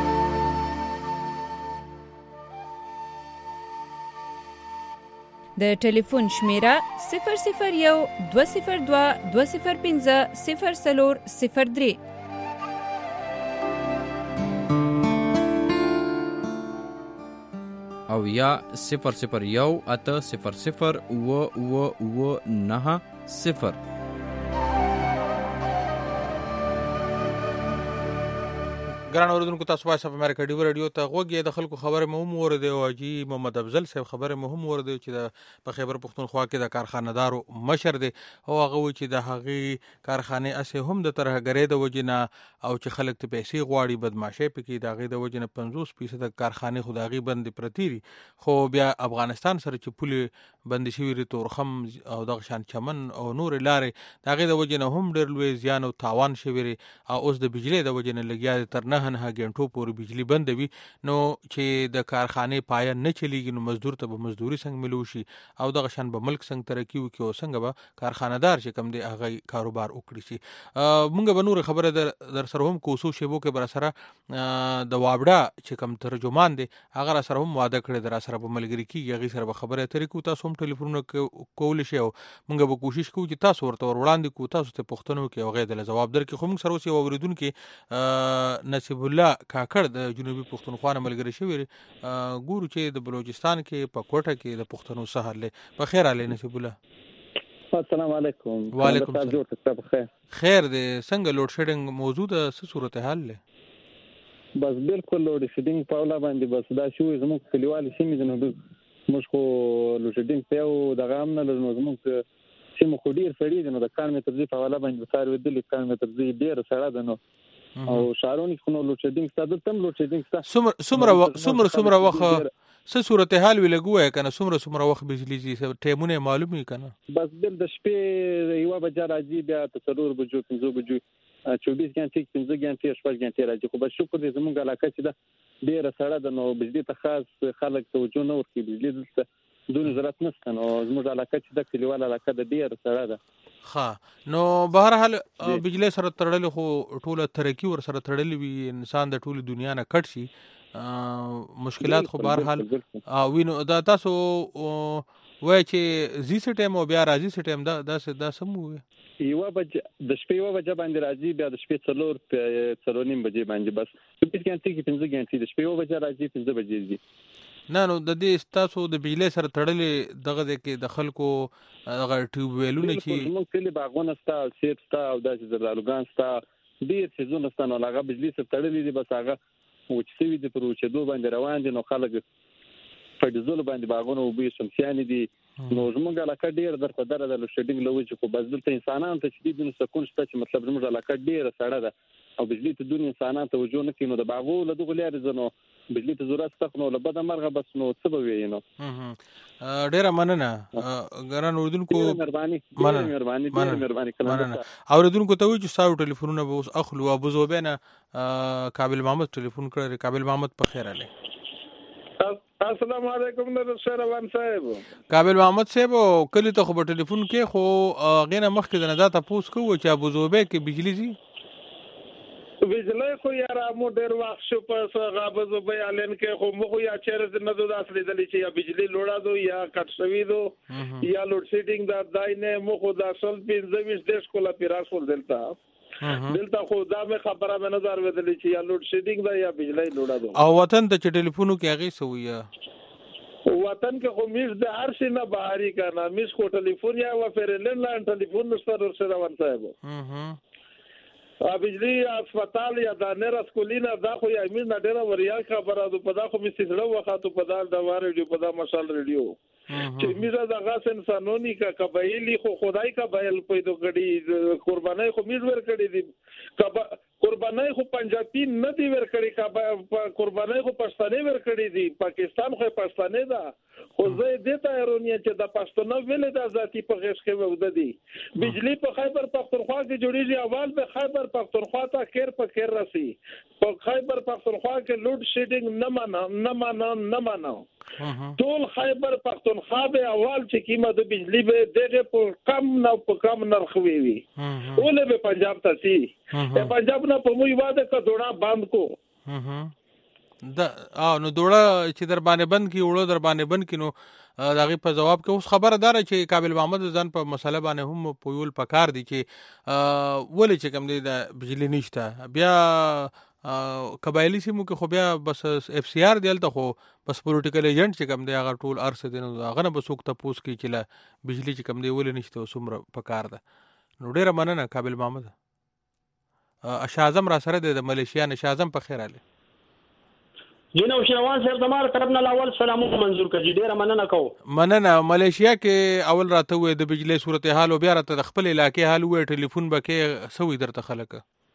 د ټلیفون شمیره صفر صفر یو دوه صفر دوه دوه صفر پنځه صفر څلور صفر درې او یا صفر صفر یو اته صفر صفر و و و نه صفر. ګران اوریدونکو تاسو وایس اف امریکا ډیو رادیو ته غوږی د خلکو خبره مهم ورده او جی محمد افضل صاحب خبره مهم ورده چې د په خیبر پختونخوا کې د کارخانه‌دارو مشر دی او هغه و چې د هغه کارخانه اسه هم د ترهګری د وجنه او چې خلک ته پیسې غواړي بدمعشي پکې د هغه د وجنه پنځوس فیصد کارخانه خدایي بند پرتيري خو بیا افغانستان سره چې پولی بند شوی ری تورخم او د شان چمن او نور لارې د هغه د وجنه هم ډېر لوی زیان او تاوان شوی ری او اوس د بجلی د وجنه لګیا تر نه نه غنټو پورې بجلی بند وي نو چې د کارخانه پایا نه چلیږي نو مزدور ته به مزدوري څنګه ملو شي او د غشن به ملک څنګه ترقی وکي او څنګه به کارخانه‌دار چې کم دی هغه کاروبار وکړي شي. مونږ به نور خبره در, در سره هم کوسو شیبو کې بر سره د وابډا چې کم ترجمان دی هغه سره هم وعده کړی در سره په ملګری کې هغه سره به خبره اترې کو تاسو هم ټلیفون کول شي او مونږ به کوشش کوو چې تاسو ورته وړاندې کو تاسو ته پښتنو کې او غیر د جواب درکې خو موږ سره اوس یو اوریدونکو نصیب الله کاکړ د جنوبي پښتونخوا ملګری شوی ګورو چې د بلوچستان کې په کوټه کې د پښتنو سهار له په خیر علي نصیب الله. السلام علیکم. وعلیکم السلام. خیر دې څنګه لوډ شیډینګ موضوع د څه صورتحال له بس بالکل لوډ شیډینګ په اوله باندې بس دا شو زموږ کلیوالي سیمې جنوب موږ خو لوډ شیډینګ په یو دغه هم نه لرو زموږ سیمه خو ډیر سړی دی نو د کان مې ترځي په اوله باندې سار ودل کان مې ترځي ډیر سړی ده نو او شارونی خو نو لوډ شیډینګ ستاسو تم لوډ شیډینګ ستاسو سمره سمره سمره سمره وخت څه صورتحال وی لګوي کنه سمره سمره وخت بجلی جی ټیمونه معلومي کنه بس دل د شپې یو بجې راځي بیا څلور بجو پنځه بجو چوبیس غنټې پنځه غنټې شپږ غنټې راځي خو بس شکر دې زموږ علاقه چې ده ډیره سړه ده نو بجلی ته خاص خلک توجه نه ورکوي بجلی دلته دون ضرورت نشته نو زموږ علاقه چې ده کلیوال علاقه ده ډیره سړه ده. ها نو بهر حال بجلی سره تړل خو ټوله ترقی ور سره تړل وي انسان د ټوله دنیا نه کټ شي مشکلات خو بهر حال او وینو دا تاسو وای چې زی سټیم او بیا راځي سټیم دا دا دا سمو یو بج د شپې یو بج باندې راځي بیا د شپې څلور څلور نیم بجې باندې بس په پنځه غنټې کې پنځه غنټې د شپې یو بج راځي پنځه بجې دي نه نو د دې تاسو د بجلی سره تړلې دغه د کې د خلکو هغه ټیوب ویلونه چې موږ کلی باغونه ستا سیب ستا او داسې زردالوګان ستا ډیر سيزونه ستا نو هغه بجلی سره تړلې دي بس هغه وچسوي دي پر وچېدو باندې روان دي نو خلک په دې ځل باندې باغونه او به شمسيان دي نو زموږ علاقه ډیر درته دره د شډینګ لوي چې خو بس دلته انسانان ته چې دې نو سکون شته چې مطلب زموږ علاقه ډیر سړه ده او بجلی ته دون انسانان ته وجو نه کینو د باغو له دغه لارې زنو بجلی ته ضرورت تخنو له بده مرغه بس نو څه به وینو ډیر مننه ګران اوردونکو مهرباني مهرباني مهرباني مننه اوردونکو ته وی چې ساو ټلیفونونه به اوس اخلو ابو زوبینه قابل محمد ټلیفون کړی قابل محمد په خیر علي. السلام علیکم نصر روان صاحب. قابل محمد صاحب کلی ته خو په ټلیفون کې خو غینه مخکې د نه دا تاسو کوو چې ابو زوبې کې بجلی زی بجلی خو یاره مو ډېر وخت شو په غابزو بیالین کې خو مو یا چیرې نه دوه اصلي دلی چې یا بجلی لوړا دو یا کټ شوی دو یا لوډ سیټینګ دا داینه مو خو دا اصل پنځه ویشت دیش کولا پیراسول دلته دلته خو دا مې خبره مې نظر ودلی چې یا لوډ سیټینګ دا یا بجلی لوړا دو او وطن ته چې ټلیفونو کې هغه سویا وطن کې خو میز د هر شي نه بهاري کنه میز خو ټلیفون یا و فرلن لاند ټلیفون نشته ورسره ور صاحب ا بجلی هسپتال یا د نر اسکولینا دا خو یا امیر نډره وریا خبره ده په دا خو می سړو وخت په دا د واره په دا مشال ریډیو چې میزه د غاس انسانونی کا قبایلی خو خدای کا بیل پیدا کړي قربانای خو میز ور کړي دي قربانای خو پنجابي نه دی ورکړي قربانای خو پښتانه ورکړي دي پاکستان خو پښتانه ده خو زه دې ته ایرونی چې د پښتنو ویل د ذاتی په غیش کې وود دي بجلی په خیبر پختونخوا کې جوړیږي اول به خیبر پختونخوا ته کیر په کیر راسي په خیبر پختونخوا کې لوډ شیډینګ نه مانه نه مانه نه مانه ټول خیبر پختونخوا به اول چې کیمه د بجلی به دغه په کم نه په کم نرخ وی وي ولې به پنجاب ته سي پنجاب نه په موږ واده کا دوړه بند کو دا او نو دوړه چې در باندې بند کی وړو در باندې بند کینو داغه په جواب کې اوس خبره دار چې قابل محمد ځان په مسله باندې هم پویول پکار دي چې ولې چې کم دی د بجلی نشته بیا قبایلی سیمو کې خو بیا بس اف سی آر دیلته خو بس پولیټیکل ایجنټ چې کم دی هغه ټول ارسه دي نو هغه نه بسوک ته پوس کی چې لا بجلی چې کم دی ولې نشته وسمره پکار ده نو ډیره مننه قابل محمد اشاعظم را سره د ملیشیا نشاعظم په خیر اله جنو شروان صاحب دمار طرف نه اول سلام منظور کړي ډیره مننه کو مننه ملیشیا کې اول راته وې د بجلی صورتحال او بیا راته د خپل علاقې حال وې ټلیفون بکې سوي درته خلک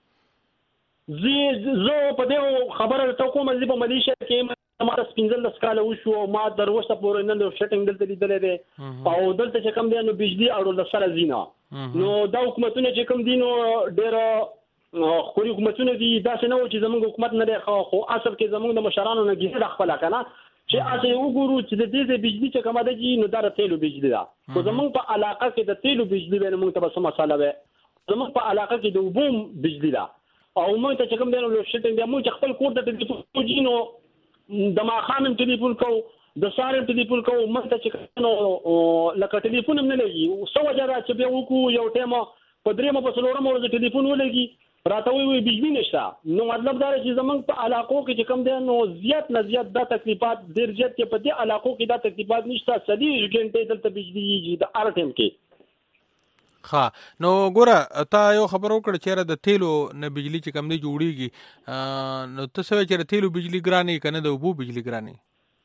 زی زه په دې خبره ته کوم چې په ملیشیا کې ما سپینځل د سکاله وشو ما دروسته پورې نن د شټینګ دلته لیدلې ده او دلته چې کم دی نو بجلی اړو د سره زینا نو دا حکومتونه چې کم دي نو ډیره خو حکومتونه دي دا څه نه و چې زموږ حکومت نه دی خو اصل کې زموږ د مشرانو نه ګیزه خپل کنه چې اصل وګورو چې د دې بجلی چې کومه ده چې نو دا تیلو بجلی ده خو زموږ په علاقه کې د تیلو بجلی به موږ ته بس مساله وي زموږ په علاقه کې د وبوم بجلی ده او موږ ته چې کوم دی نو شټینګ دی موږ خپل کور ته ټلیفون جینو د ما خامن ټلیفون کو د سارم ټلیفون کو موږ ته چې نو لکه ټلیفون هم نه لګي سو وجره چې به وکړو یو ټیم په درېمه په څلورمه ورځ ټلیفون ولګي راته وی بجلی نشته نو مطلب دا چې زمونږ په علاقو کې چې کم دی نو زیات نه زیات دا تکلیفات ډیر زیات کې په دې علاقو کې دا تکلیفات نشته سدي غنټې دلته بجلی د ار ټیم کې ها نو ګوره تا یو خبر وکړ چې د تیلو نه بجلی چې کم دی جوړیږي نو ته څه چې تیلو بجلی ګرانی کنه د وبو بجلی ګرانی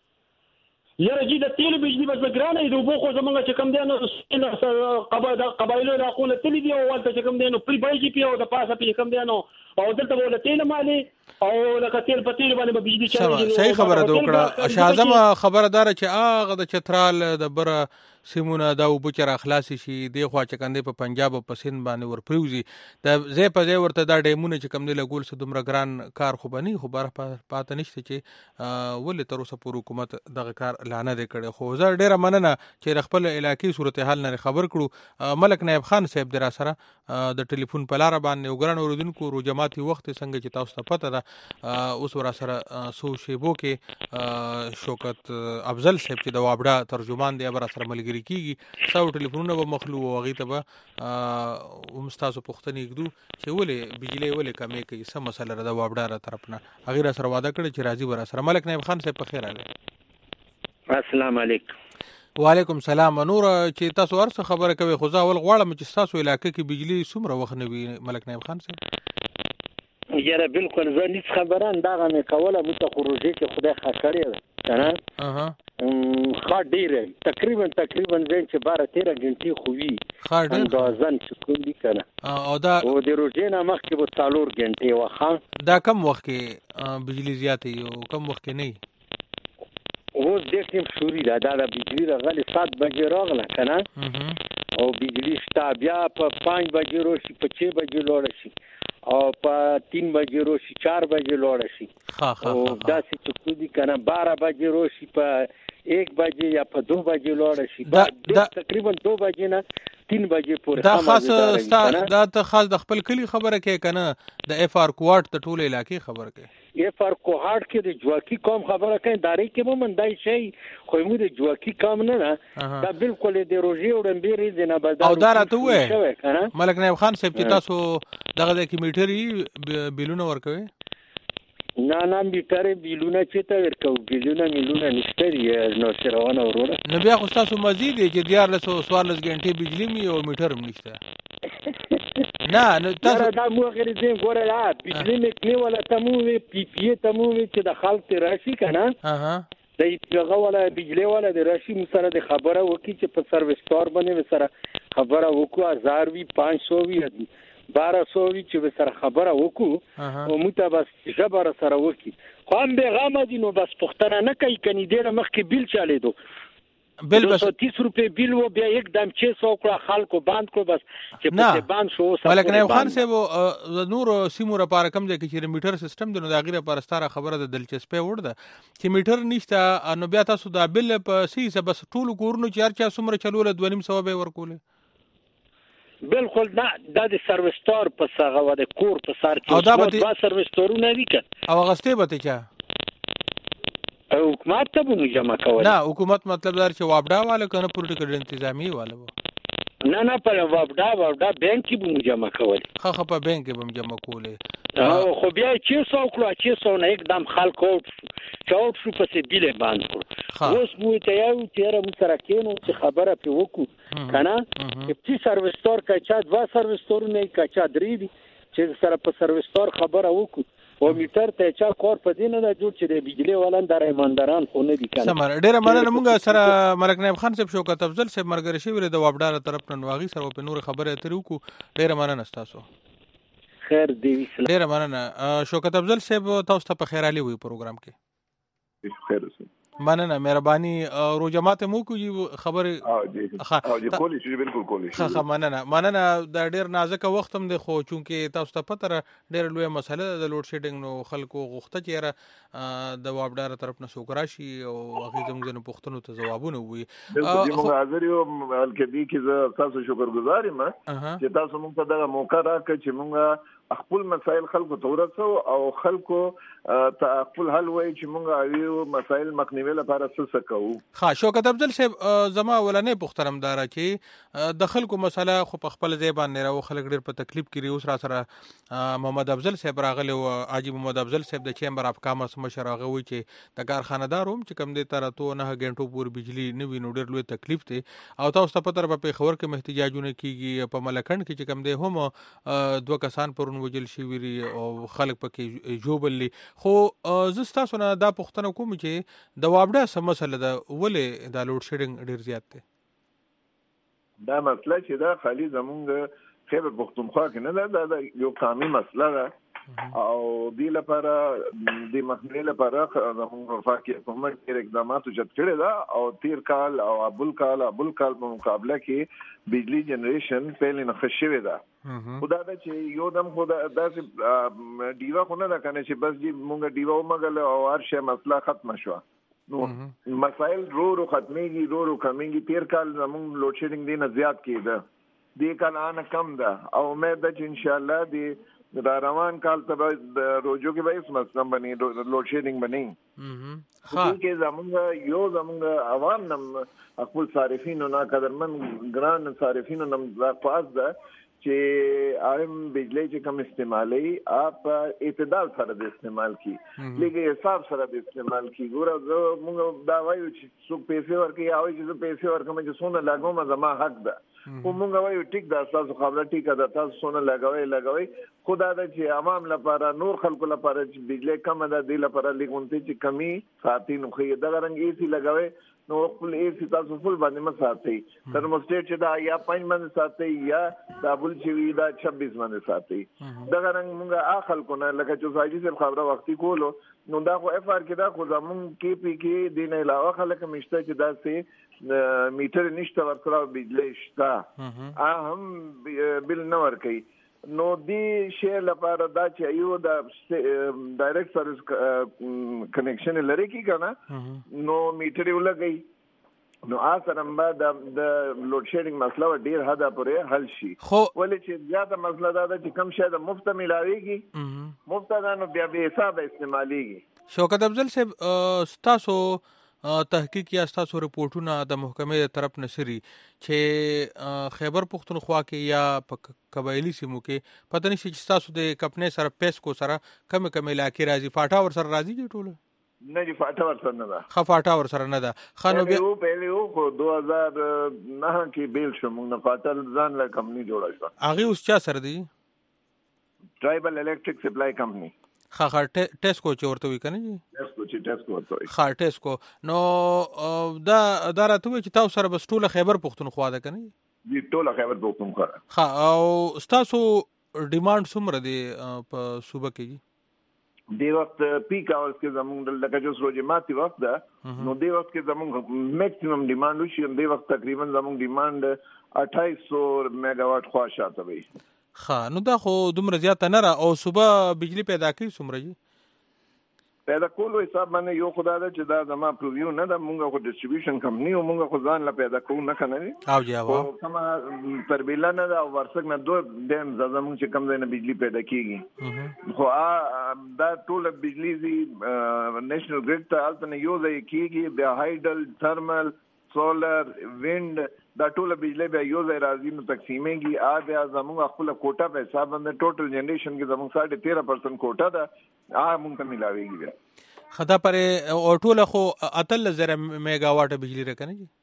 یاره جی د تیلو بجلی بس ګرانه دی وبو خو زمونږ چې کم دی نو قبایل قبایلو راقونه تلی دی او ولته چې کم دی نو پری بای جی پی او د پاسه پی کم دی نو او دلته ولا تیل مالی او لکه تیل په تیل باندې بجلی چالي صحیح خبره ده وکړه اشاعظم خبردار چې اغه د چترال د بر سیمونه دا وبچر اخلاص شي دی خو چې کندې په پنجاب او په سند باندې ورپریوزي د زی په زی ورته دا ډیمونه چې کم دی لګول څه دومره ګران کار خو بني خو بار پاته نشته چې ولې تر اوسه پر حکومت دغه کار لانه دی کړي خو زه ډیره مننه چې خپل علاقې صورتحال نه خبر کړو ملک نائب خان صاحب در سره د ټلیفون په لار باندې وګران اوردونکو رو جماعتي وخت څنګه چې تاسو ته پته ده اوس ور سره سو شیبو کې شوکت افضل صاحب چې د وابډا ترجمان دی بر سره ملګری کیږي سو ټلیفونونه به مخلو وغه ته به هم تاسو پوښتنه کړو چې ولې بجلی ولې کمې کوي سم مسله را د وابډا را طرف نه هغه را سره وعده کړی چې راځي ور سره ملک نائب خان صاحب په خیر اله السلام علیکم وعلیکم السلام نور چې تاسو ورڅ خبره کوي خو ځا ول غواړم چې تاسو علاقې کې بجلی څومره وخت نه وي ملک نائب خان صاحب یاره بالکل زه هیڅ خبره اندغه مې کوله مو ته خروجي چې خدای خکړی ده کنه اها خا ډیره تقریبا تقریبا زین چې بارہ تیرہ غنټې خو وی خا ډیره اندازن چې کوم دي کنه او دا او د روزینه مخکې به څلور غنټې واخا دا کم وخت کې بجلی زیاتې او کم وخت کې نه اوس دغه شوري دا د بجلی راغلي سات بجې راغله کنه او بجلی شتا بیا په پنځ بجې روشي په چھ بجې لوړ شي او په تین بجې روشي چار بجې لوړ شي او داسې چې کو دي کنه بارہ بجې روشي په ایک بجې یا په دو بجې لوړ شي دا تقریبا دو بجې نه تین بجې پورې دا خاص دا ته خاص د خپل کلی خبره کې کنه د اف ار کوارټ د ټوله علاقې خبره کې اف ار کوارټ کې د جواکی قوم خبره کوي داري کې مو مندای شي خو مو د جواکی قوم نه نه دا بالکل د روزي وړم بیرې د نه بدل او دا راته وې ملک نائب خان صاحب چې تاسو دغه د کمیټری بیلونه ورکوي نه نه بیکاره بیلونه چې ته ورکو بیلونه میلونه نشته دی نو سروانه وروره نو بیا خو تاسو مزید چې دیار له سوالس غنټې بجلی می او میټر هم نشته نه نو تاسو دا مو غیر دې ګوره لا بجلی می کلی ولا تمو وی پی پی تمو وی چې د خلک راشي کنه اها د یغه ولا بجلی ولا د راشي مسره د خبره وکي چې په سرویس تور باندې مسره خبره وکړه هزار وی پانچ سو وی بارا سووي چې سره خبره وکړو او موږ ته بس جبر سره وکړي خو هم بیغامه دي نو بس پښتنه نه کوي کني ډېره مخکې بیل چالېدو بل بس تیس روپے بیل و بیا یک دم چھ سو کړه خلکو باند کړو بس چې په باند شو ملک نایب خان صاحب نور سیمو لپاره کم ځای کې چې میټر سیستم د نو د غیره لپاره ستاره خبره د دلچسپي وړ ده چې میټر نشته نو بیا تاسو دا بل په سیسه بس ټول کورونو چې هر چا څومره چلول دوه نیم سو به ورکول بالکل دا د سرویسټور په څنګه و د کور په سر کې دا سرویسټورونه دي که او غسته به ته حکومت ته به جمع کول نه حکومت مطلب دار چې وابډا والا کنه پولیټیکل انتظامی والا نه نه په وابډا وابډا بانک کې به جمع کول خو خو په بانک کې به جمع کولې او خو بیا چې څو کړو چې څو نه एकदम خلک اوټ چاوټ شو په سیبیله باندې اوس مو ته یو تیر مو سره کېنو چې خبره په وکړو کنه چې سرویسټور کچا دوا سرویسټور نه کچا درې دي چې سره په سرویسټور خبره وکړو او میټر ته چا کور په دینه د جوړ چې د بجلی ولان در ایمانداران خو نه دي کنه سمره ډیره مننه موږ سره ملک نایب خان صاحب شوکت افضل صاحب مرګري شوی د وابډار طرف نه واغی سره په نور خبره اترې وکړو ډیره مننه تاسو خیر دی ډیره مننه شوکت افضل صاحب تاسو ته په خیر علي وي پروګرام کې خیر اوسئ مننه مهرباني رو جماعت مو کوي خبر او جی او جی کولی شي بالکل کولی شي ښه مننه مننه د ډیر نازک وخت هم دی خو چونکې تاسو ته پته ډیر لوی مسله د لوډ شیډینګ نو خلکو غوښته چیرې د وابډار طرف نه سوګرا شي او هغه زموږ نه پښتنو ته جوابونه وي موږ حاضر یو الکبي کې تاسو شکرګزار یم چې تاسو موږ ته د موقع راکړ چې موږ خپل مسائل خلکو ته ورسو او خلکو ته خپل حل وایي چې موږ ایو مسائل مخنیوي لپاره څه کوو. ښه شوکت افضل صاحب زما ولنې پوښتنه مدار چې د خلکو مسله خو په خپل ځای باندې راو خلک ډېر په تکلیف کې اوس را سره محمد افضل صاحب راغلی او حاجی محمد افضل صاحب د چیمبر اف کامرس مشر هغه وایي چې د کارخانه‌دار هم چې کم دی تر اتو نه غنټو پورې بجلی نه وي نو ډېر لوی تکلیف دی او تاسو ته پته په خبر کې احتجاجونه کیږي په ملکند کې چې کم دی هم دوه کسان پرون وجل شي ویری او خلک پکې جوبلی خو زستا سونه دا پښتنه کوم چې د وابډا سم مسله ده ولې دا لوډ شیډینګ ډیر زیات دی دا مسله چې دا خالي زمونږ خیبر پختونخوا کې نه ده دا یو قومي مسله ده او دی لپاره د مخنیوي لپاره زمونږ وفاقي حکومت ډېر اقدامات جوړ کړي دا او تیر کال او ابل کال ابل کال په مقابله کې بجلی جنریشن پهل نه خشوي ده خدا دا چې یو دم خدا داسې ډیوا خو نه ده کنه چې بس دې مونږ ډیوا ومغل او هر شی مسله ختم شو نو مسائل رو رو ختميږي رو رو کمیږي تیر کال زمونږ لوډ شیډینګ دی نه زیات کیده دې کال ان کم ده او امید ده چې ان شاء الله دې دا روان کال ته د روزو کې به اس مسله بني لوډ شیډینګ بني خو کې زمونږ یو زمونږ عوام نم خپل صارفین نه قدرمن ګران صارفین نم پاس ده چې عام بجلی چې کم استعمالي اپ اعتدال سره د استعمال کی لکه حساب سره د استعمال کی ګوره موږ دا وایو چې څوک پیسې ورکړي او چې پیسې ورکړم چې څونه لاګو زما حق ده خو موږ وایو ټیک دا تاسو خبره ټیک ده تاسو څونه لګوي لګوي خدا دا چې عوام لپاره نور خلکو لپاره چې بجلی کم ده دی لپاره لګونته چې کمی ساتي نو خو دا رنګ ایسی لګوي نو خپل ایسی تاسو خپل باندې ما ساتي ترموسټیټ چې دا یا پنځه باندې ساتي یا دا بل چې دا چھبیس باندې ساتي دا رنګ موږ اخل کو نه لکه چې ساجي صاحب خبره وختي کولو نو دا خو اف ار کې دا خو زمون کې پی کې دین علاوه خلک مشته چې دا سي میټر نشته ورسره بجلی شته اهم بل نه ور کوي نو دی شی لپاره دا چې یو د ډایرکټ سرویس کنیکشن لري کی کنه نو میټر یو لګي نو اثر هم د لوډ شیډینګ مسله ډیر حدا پورې حل شي ولې چې زیاته مسله دا چې کم شه د مفت ملاويږي مفت دا نو بیا به حساب استعماليږي شوکت افضل صاحب تاسو تحقیق یا تاسو رپورټونه د محکمې طرف نشري چې خیبر پختونخوا کې یا په قبایلی سیمو کې پته نشي چې تاسو د کپنې سره پیسکو سره کم کم علاقې راځي فاټا ور سره راځي دي ټوله نه جی فاټا ور سره نه ده خفاټا ور سره نه ده خانو بیا په پیلو خو دو هزار نه کې بیل شو موږ نه فاټا ځان له کمپنی جوړه شو هغه اوس چا سره دی ټرایبل الیکټریک سپلای کمپنی خا خا ټیسکو چې ورته وی کنه جی ټیسکو چې ټیسکو ورته وی خا ټیسکو نو دا دا راته چې تاسو سره بس ټوله خیبر پختونخوا ده کنه جی ټوله خیبر پختونخوا خا او تاسو ډیماند څومره دی په صوبه کې؟ دی وخت پیک اورز کې زمونږ لکه جو روزه ماتي وخت ده نو دی وخت کې زمونږ میکسیمم ډیماند وشي دی وخت تقریبا زمونږ ډیماند اٹھائیس سو میگاواټ خوا شاته وي. ها نو دا خو دومره زیاته نه را او صبح بجلی پیدا کوي څومره جی پیدا کولو حساب باندې یو خدای دا چې دا زما پرویو نه دا مونږه خو ډیسټریبیوشن کمپنی او مونږه خو ځان لا پیدا کوو نه کنه او جی او کما تربیلا نه دا ورسک نه دوه دیم زمونږ چې کم ځای نه بجلی پیدا کیږي خو دا ټول بجلی زی نېشنل ګریډ ته الته یو ځای کیږي د هایډل تھرمل سولر ویند دا ټول بجلی به یو ځای راځي نو تقسیمېږي ا بیا زموږ خپل کوټه په حساب باندې ټوټل جنریشن کې زموږ ساڑھے تیرہ پرسنٹ کوټه ده ا مونږ ته ملاويږي بیا خدا پر او ټول خو اتل زره میگا واټ بجلی راکنه جی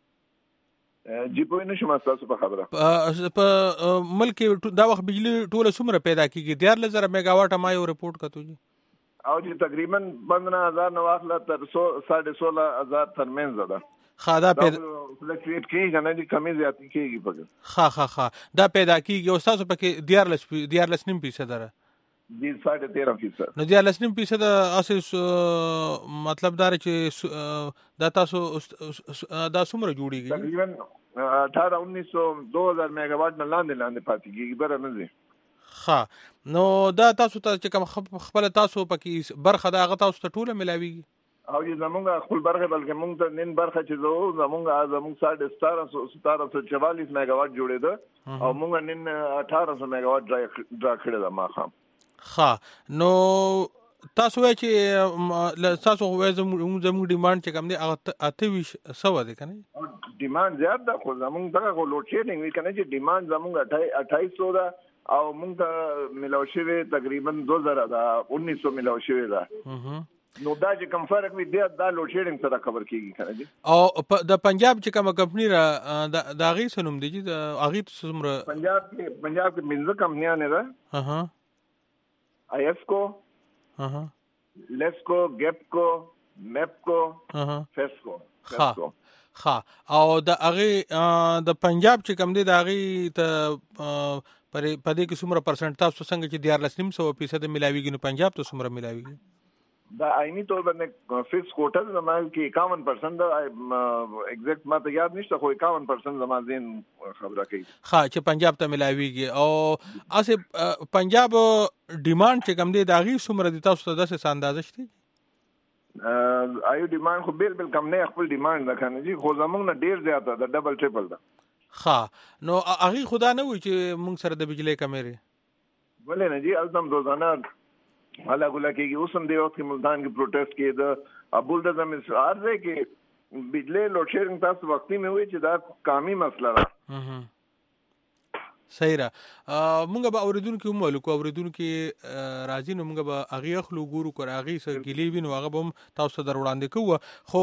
جی په نشم تاسو په خبره په ملک دا وخت بجلی ټول څومره پیدا کیږي دیار زره میگا واټ ما یو رپورټ کتو جی او جی تقریبا پندرہ ہزار نو اخلا تر ساڑھے سولہ ہزار ترمن زده خدا پیدا فلکچویټ کیږي کنه دي کمی زیاتی کیږي پکې ها ها ها دا پیدا کیږي او تاسو پکې دیار لس دیار لس نیم فیصد دره دي ساڑھے تیرہ فیصد نو دیار لس نیم فیصد اساس مطلب دار چې دا تاسو دا څومره جوړیږي تقریبا اٹھارہ انیس سو دو ہزار میگا واٹ نه لاندې لاندې پاتې کیږي بره نه دي ها نو دا تاسو ته چې کوم خپل تاسو پکې برخه دا غته تاسو ته ټوله ملاويږي او یې زمونږ خپل برخه بلکې مونږ ته نن برخه چې زو زمونږ زمونږ ساڑھے ستارہ سو ستارہ سو چوالیس میگا واٹ جوړې ده او مونږ نن اٹھارہ سو میگا واٹ ډرا کړی ده ما خام. ها نو تاسو وایي چې تاسو وایي زموږ ډیماند چې کوم دی هغه اتویش سو ده کنه ډیماند زیات ده خو زمونږ دغه لوډ شیډینګ وی کنه چې ډیماند زمونږ اٹھائیس سو ده او مونږ ته ملاو شوی تقریبا دو هزار ده انیس سو ملاو شوی ده نو دا چې کوم فرق وي دا د لوډ شیډینګ سره خبر کیږي کنه دي او د پنجاب چې کومه کمپنی را د غي سنوم دي چې اغي څومره پنجاب کې پنجاب کې منځه کمپنیاں نه ده ها آی ایف کو ها لیسکو گیپکو میپکو ها فیسکو ها ها او د اغي د پنجاب چې کوم دي د اغي ته پر پدې کې څومره پرسنټ تاسو څنګه چې دیار لسنیم سو فیصد ملاويږي نو پنجاب ته څومره ملاويږي دا آئینی طور باندې فکس کوټه زمال کې اکاون پرسنٹ ایگزیکٹ ما ته یاد نشته خو اکاون پرسنٹ زما زین خبره کوي ها چې پنجاب ته ملاويږي او اسه پنجاب ډیماند چې کوم دی دا غي څومره دي تاسو ته د اندازه شته آیو ډیماند خو بیل بیل کم نه خپل ډیماند ده کنه جی خو زمونږ نه ډیر زیاته ده ډبل ټریپل ده ها نو اغي خدا نه وي چې مونږ سره د بجلی کمري ولې نه جی الزم روزانه حالا ګولا کېږي اوس هم دی وخت کې ملتان کې پروټیسټ کېده ابول د زم اسرار دی کې بجلی لوډ شیډینګ تاسو وختي مې وی چې دا قومي مسله ده صحیح را مونږ به اوریدونکو هم کو اوریدونکو راځي نو مونږ به اغه خلو ګورو کور اغه سره ګلی وینو هغه هم تاسو در وړاندې کوو خو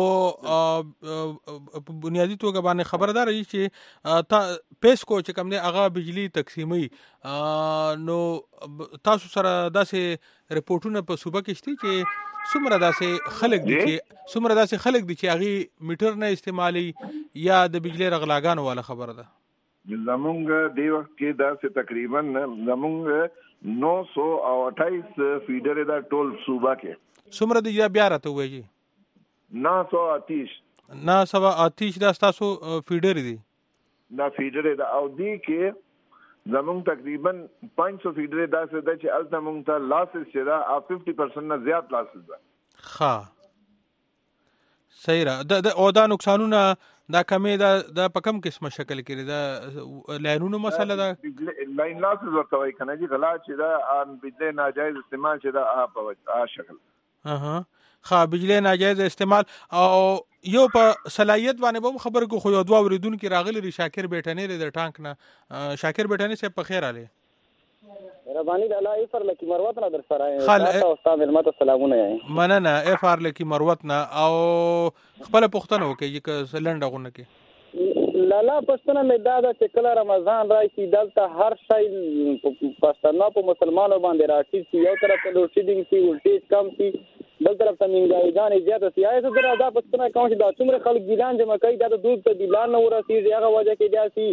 بنیادی توګه باندې خبردار یی چې تا پیسکو چې کوم نه اغه بجلی تقسیمي نو تاسو سره داسې رپورټونه په صوبه کې شته چې څومره داسې خلک دي چې څومره داسې خلک دي چې اغه میټر نه استعمالي یا د بجلی رغلاګانو والا خبره ده زمونږ دی وخت کې دا څه تقریبا زمونږ نو سو او اٹھائیس فیډر دا ټول صوبه کې څومره دی بیا راته وایي نو سو اتیش نو سو اتیش دا تاسو فیډر دي دا فیډر دا او دی کې زمونږ تقریبا پانچ سو فیډر دا څه د چې الته مونږ ته لاسز چې دا پچاس پرسنٹ نه زیات لاسز ده ها صحیح را د او دا نقصانونه دا کمې دا د پکم قسمه شکل کړي دا لاینونو مسله دا لاین لاسز ورته وای کنه جی غلا چې دا ان بجلی ناجایز استعمال چې دا په ا شکل اها خا بجلی ناجایز استعمال او یو په صلاحیت باندې به خبر کو خو یو دوا وریدونکو راغلی شاکر بیٹنی د ټانک نه شاکر بیٹنی سے په خیر आले ربانی د الله افر لکی مروت نه در سره تاسو استاد علمت سلامونه یې مننه افر لکی مروت نه او خپل پښتنه وکي چې لنډه غونه کې لالا پښتنه مې دا د چې کله رمضان راشي دلته هر شی پښتنه په مسلمانانو باندې راټی سی یو طرف ته لوډ شیډینګ سی ولټیج کم سی بل طرف ته منګایګانې زیاته سی آیا زه دا پښتنه کوم چې دا څومره خلک ګیلان جمع کوي دا د دوی ته ګیلان نه ورسیږي هغه وجه کې دا سی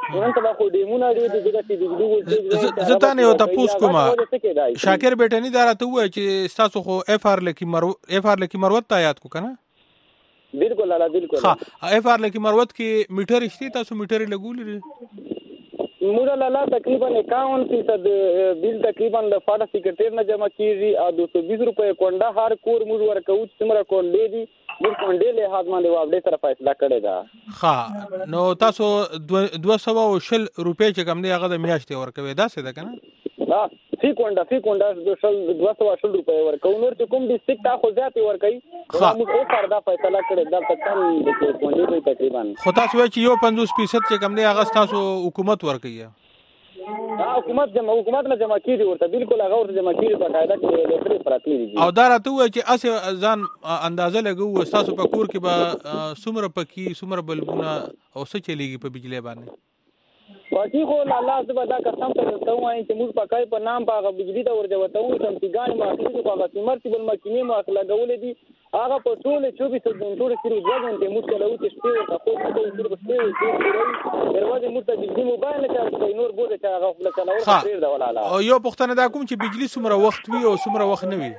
نن سبا خو ډیمونه ډیر دي چې بجلی ولټیج زه تا نه یو تاسو کومه شاکر بیٹنی دا راته وای چې تاسو خو اف ار لکی مرو اف ار لکی مروت ته یاد کو کنه بالکل لاله بالکل ها اف ار لکی مروت کې میټر شته تاسو میټر لګولې موږ لاله تقریبا اکاون فیصد بیل تقریبا د فاډا سیکریټر نه جمع کیږي او دو سو بیس روپے کونډه هر کور موږ ورکو چې څومره کونډې دي موږ کونډې له حد باندې واپډې سره فیصله کړې ده ها نو تاسو دوه سوه شل روپے چې کوم دی هغه د میاشتې ورکوي دا څه ده کنه ها فی کونډه فی کونډه د شل دوه سوه شل روپے ورکو نور چې کوم ډیسټریکټ تا خو زیاتې ورکوي موږ یې فردا فیصله کړې دا په کم د کونډې په تقریبا خو تاسو وایي چې یو پنځوس فیصد چې کوم دی هغه تاسو حکومت ورکوي ها حکومت جمع حکومت نه جمع کیږي ورته بالکل هغه ورته جمع کیږي په قاعده کې لیکل پراتی دي او دا راته وایي چې اسه ځان اندازه لګو تاسو په کور کې به سمره پکې سمره بلبونه او څه چلیږي په بجلی باندې واقعي خو الله سبحانه دا قسم ته ته وایي چې موږ پکای په نام په بجلی دا ورجوته وو چې تیګان ماخلي په هغه سیمرتیبل ماکینه ماخ لګولې دي هغه په ټول چوبیس غنټو کې دوه غنټې موږ چلو چې شپې او تاسو ته چې په شپې کې دروازه موږ ته بجلی موبایل نه چارج نور بوله چې هغه خپل چلاو خیر دا ولاله او یو پښتنه دا کوم چې بجلی سمره وخت وي او سمره وخت نه وي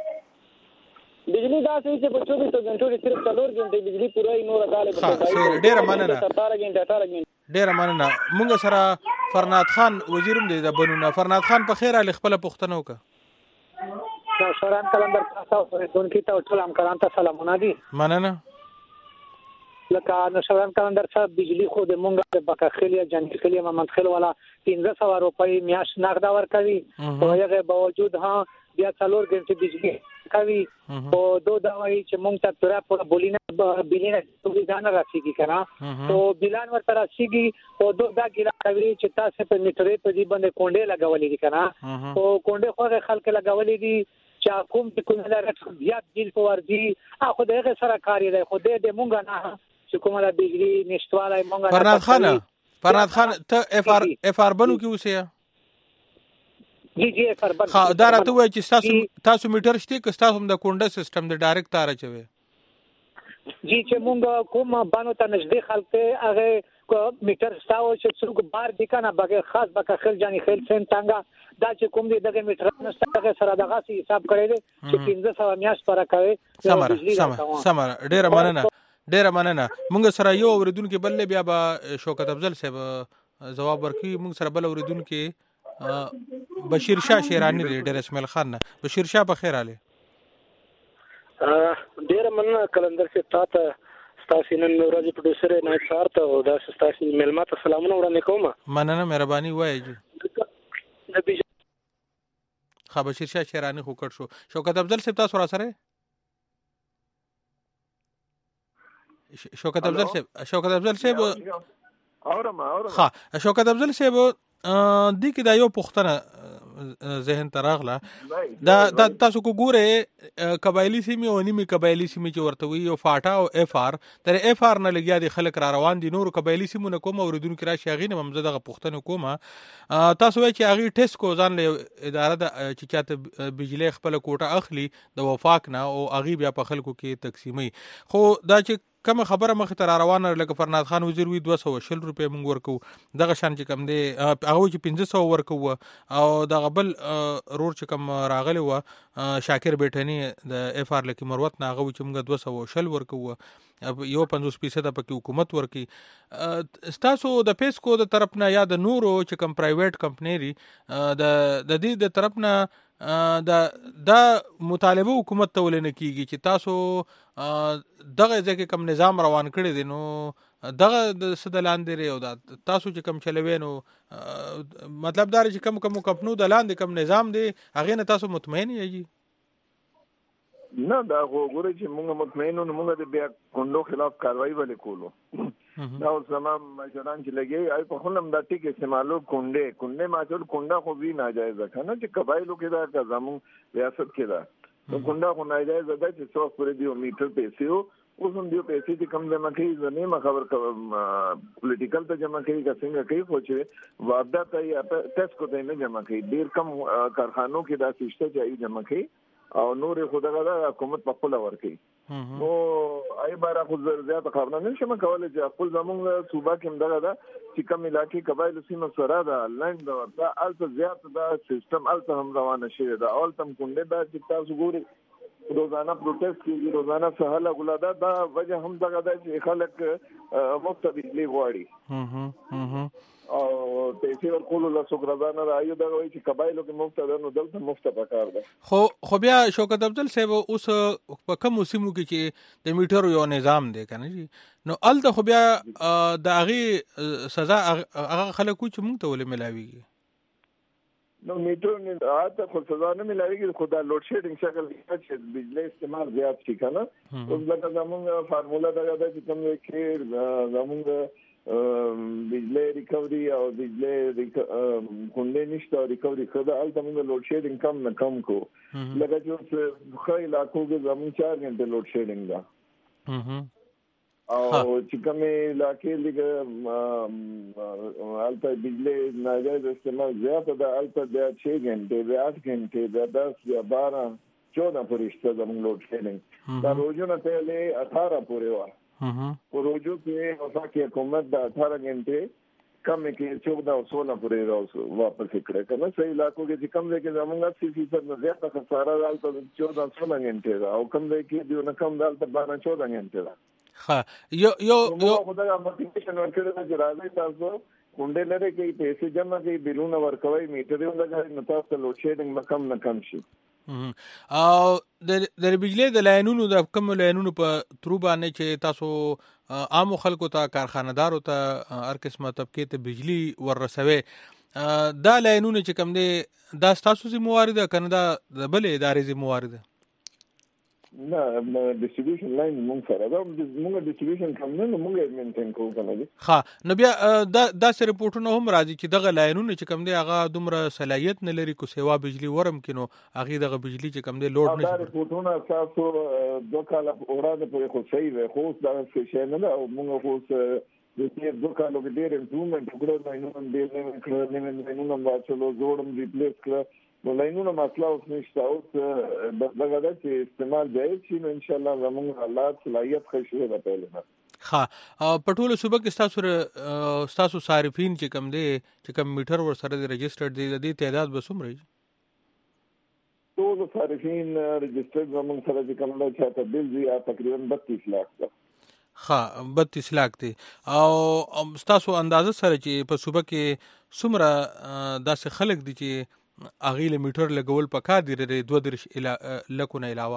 بجلی دا چې په چوبیس غنټو کې صرف څلور غنټې بجلی پوره نور غالب ښه ډیره مننه ستاره غنټه اټاره غنټه ډیره مننه مونږ سره فرناد خان وزیرم دی د بنونه فرناد خان په خیر علي خپل پښتنه وکړه شوران کلندر تاسو دونکو ته ټول همکاران ته سلامونه دي مننه لکه نو شوران کلندر صاحب بجلی خو د مونږ د بکخلیه جنګ خلیه محمد خل والا پنځه سوه روپۍ میاش نقد ورکوي او هغه باوجود ها بیا څلور غنټې بجلی کوي او دو دوايي چې مونږ ته پورا پورا بولینه بلینه توګه ځان راسيږي کنه او بلان ورته راسيږي او دو دا ګیلا کوي چې تاسو په میټرې په دې باندې کونډې لګولې دي کنه او کونډې خو خلک لګولې دي چې کوم چې کوم لاره زیات جیل پورځي اخو دغه سره کاری دی خو دې مونږ نه چې کومه بجلی نشټواله مونږ فرناد خان فرناد خان ته اف ار اف ار بنو کې اوسه جی جی اف ار بنو ها دا راته وای چې تاسو تاسو میټر شته که تاسو د کونډه سیستم د ډایرکټ تار چوي جی چې مونږ کوم باندې ته نږدې خلک هغه میټر ستاو چې څوک بار دي کنه بغیر خاص بکه خل جاني خل سن څنګه دا چې کوم دي دغه میټر نشته سره دغه حساب کړی دي چې پنځه سوه میاش پر کوي سمره سمره سمره ډیره مننه ډیره مننه مونږ سره یو اوریدونکو بل بیا به شوکت افضل صاحب جواب ورکړي مونږ سره بل اوریدونکو بشیر شاه شیرانی دی ډیر اسماعیل خان نه بشیر شاه په خیر علي ډیر مننه کلندر سے تاسو تاسو نن ورځ پروډوسر نه ښار ته او دا تاسو ملما ته سلامونه وړاندې کوم مننه مهرباني وایي جی خا بشیر شاه شیرانی خو کړ شو شوکت افضل صاحب تاسو را سره شوکت افضل صاحب شوکت افضل صاحب اورم اورم ها شوکت افضل صاحب د کې دا یو پښتنه ذهن تراغله دا د تاسو کو ګوره قبایلی سیمه او نیمه قبایلی سیمه چې ورته وي او فاټا او اف ار تر اف ار نه لګیا دي خلک را روان دي نور قبایلی سیمه کوم اوریدونکو راشي غینه ممزه دغه پښتنه کومه تاسو وایي چې اغي ټیسټ کو ځان له اداره د چې چاته بجلی خپل کوټه اخلي د وفاق نه او اغي بیا په خلکو کې تقسیمي خو دا چې کوم خبره مخ ته روانه لکه فرناد خان وزیر وی دوه سوه شل روپے مونږ ورکو دغه شان چې کم دی هغه چې پنځه سوه ورکو او دغه بل رور چې کم راغلی و شاکر بیٹنی د اف ار لکی مروت نه هغه چې مونږ دوه سوه شل ورکو یو پنځوس فیصد پکې حکومت ورکی تاسو د پیسکو د طرف نه یا د نورو چې کم پرایویټ کمپنی ری د د دې د طرف نه دا دا مطالبه حکومت ته ولنه کیږي چې تاسو دغه ځکه کم نظام روان کړی دی نو دغه د سدلاندې ری او دا تاسو چې کم چلوي نو مطلب دا چې کم کم کمپنو د لاندې کم نظام دی هغه نه تاسو مطمئن یی نه دا وګورئ چې موږ مطمئن نو موږ د بیا کندو خلاف کاروایی ولې کولو دا اوس زمام مشران چې لګي آی په خلم دا ټیک استعمالو کندې کندې ماچول کنده خو وی ناجایز ده کنه چې قبایلو کې دا کا زمون ریاست کې دا نو کنده خو ناجایز ده چې څو پرې دی میټر پیسې اوس هم دی پیسې چې کم جمع کوي زمي ما خبر پولیټیکل ته جمع کوي که څنګه کوي خو چې واردات یا ټیکس کو ته نه جمع کوي ډیر کم کارخانو کې دا سیسټم چې جمع کوي او نور خدای غلا حکومت په خپل ور کوي نو آی بارا خو زیات خبرونه نشم کولای چې خپل زمونږ صوبه کې مدغه دا چې کوم علاقې قبایل سیمه سره دا لند دا الته زیات دا سیستم الته هم روانه شي دا اول تم کونډه دا چې تاسو ګوري روزانه پروتست کیږي روزانه سهاله غلاده دا وجه هم دغه دا چې خلک مفت بجلی غواړي او پیسې ورکول له سوګرازانه راځي دا وایي چې قبایلو کې مفت ده نو دلته مفت پکار ده. خو خو بیا شوکت افضل صاحب اوس په کوم موسمو کې چې د میټرو یو نظام دی کنه جی نو الته خو بیا د هغه سزا هغه خلکو چې موږ ته ولې ملاويږي نو میټرو نه آته خو سزا نه ملاويږي خو دا لوډ شیډینګ شکل چې بجلی استعمال زیات شي کنه اوس لکه زموږ فارمولا دا ده چې کوم کې زموږ بجلی ریکوري او بجلی کونډې نشته او ریکوري خدا الته موږ لوډ شیډینګ کم نه کم کو لکه چې خو علاقو کې زموږ چار غنټه لوډ شیډینګ ده او چې کومه علاقې لګ الته بجلی ناجایز استعمال زیات ده الته د چھ غنټه د آٹھ غنټه د دس یا بارہ چودہ پرشته زموږ لوډ شیډینګ دا روزونه ته له اٹھارہ پورې و روزو کې اوسه کې حکومت د اٹھارہ غنټه کم کې چودہ او سولہ پورې راوځو واپس کړه کنه صحیح علاقو کې کم دی کې زمونږ اسی فیصد نه زیات خساره راځي چودہ سولہ غنټه او کم دی کې دیو نه کم دالته بارہ چودہ غنټه ده. ها یو یو یو خدای موټیویشن ورکړي چې راځي تاسو کونډه لري کې پیسې جمع کوي بیلونه ورکوي میټر یې ولګي نو تاسو لوډ شیډینګ مکم نه کم شي. او د بجلی د لاینونو د کم لاینونو په ترو باندې چې تاسو عام خلکو ته کارخانه‌دارو ته هر قسمه طبقه ته بجلی ورسوي دا لاینونو چې کم دي دا تاسو زی موارد کنه دا د بل ادارې زی موارد نه ډیسټریبیوشن لاین مونږ سره دا مونږ ډیسټریبیوشن کوم نه مونږ مینټین کوو کنه دي. ها نو بیا دا داسې رپورټونه هم راځي چې دغه لاینونه چې کم دي هغه دومره صلاحیت نه لري کو سیوا بجلی ورم کینو هغه دغه بجلی چې کم دي لوډ نه دا رپورټونه تاسو دوه کاله وړاندې په خو صحیح وي خو دا څه نه او مونږ خو د دې دوه کالو کې ډېر امپروومنت وکړو لاینونه ډېر نه کړو نه لاینونه واچلو جوړم ریپلیس کړو نو لاینونه مسله اوس نشته اوس دغه د چې استعمال جایز شي نو ان شاء الله زموږ حالات صلاحیت ښه شي به پیل ها په ټوله صوبه کې تاسو تاسو صارفین چې کم دي چې کم میټر ور سره رجسټرډ دي د دې تعداد به څومره وي ټول صارفین رجسټرډ زموږ سره چې کم له چاته بل دي تقریبا بتیس لاکھ ده. ها بتیس لاکھ دي او تاسو اندازه سره چې په صوبه کې څومره داسې خلک دي چې اغیله میټر لګول پکار دی لري دوه درش لکونه علاوه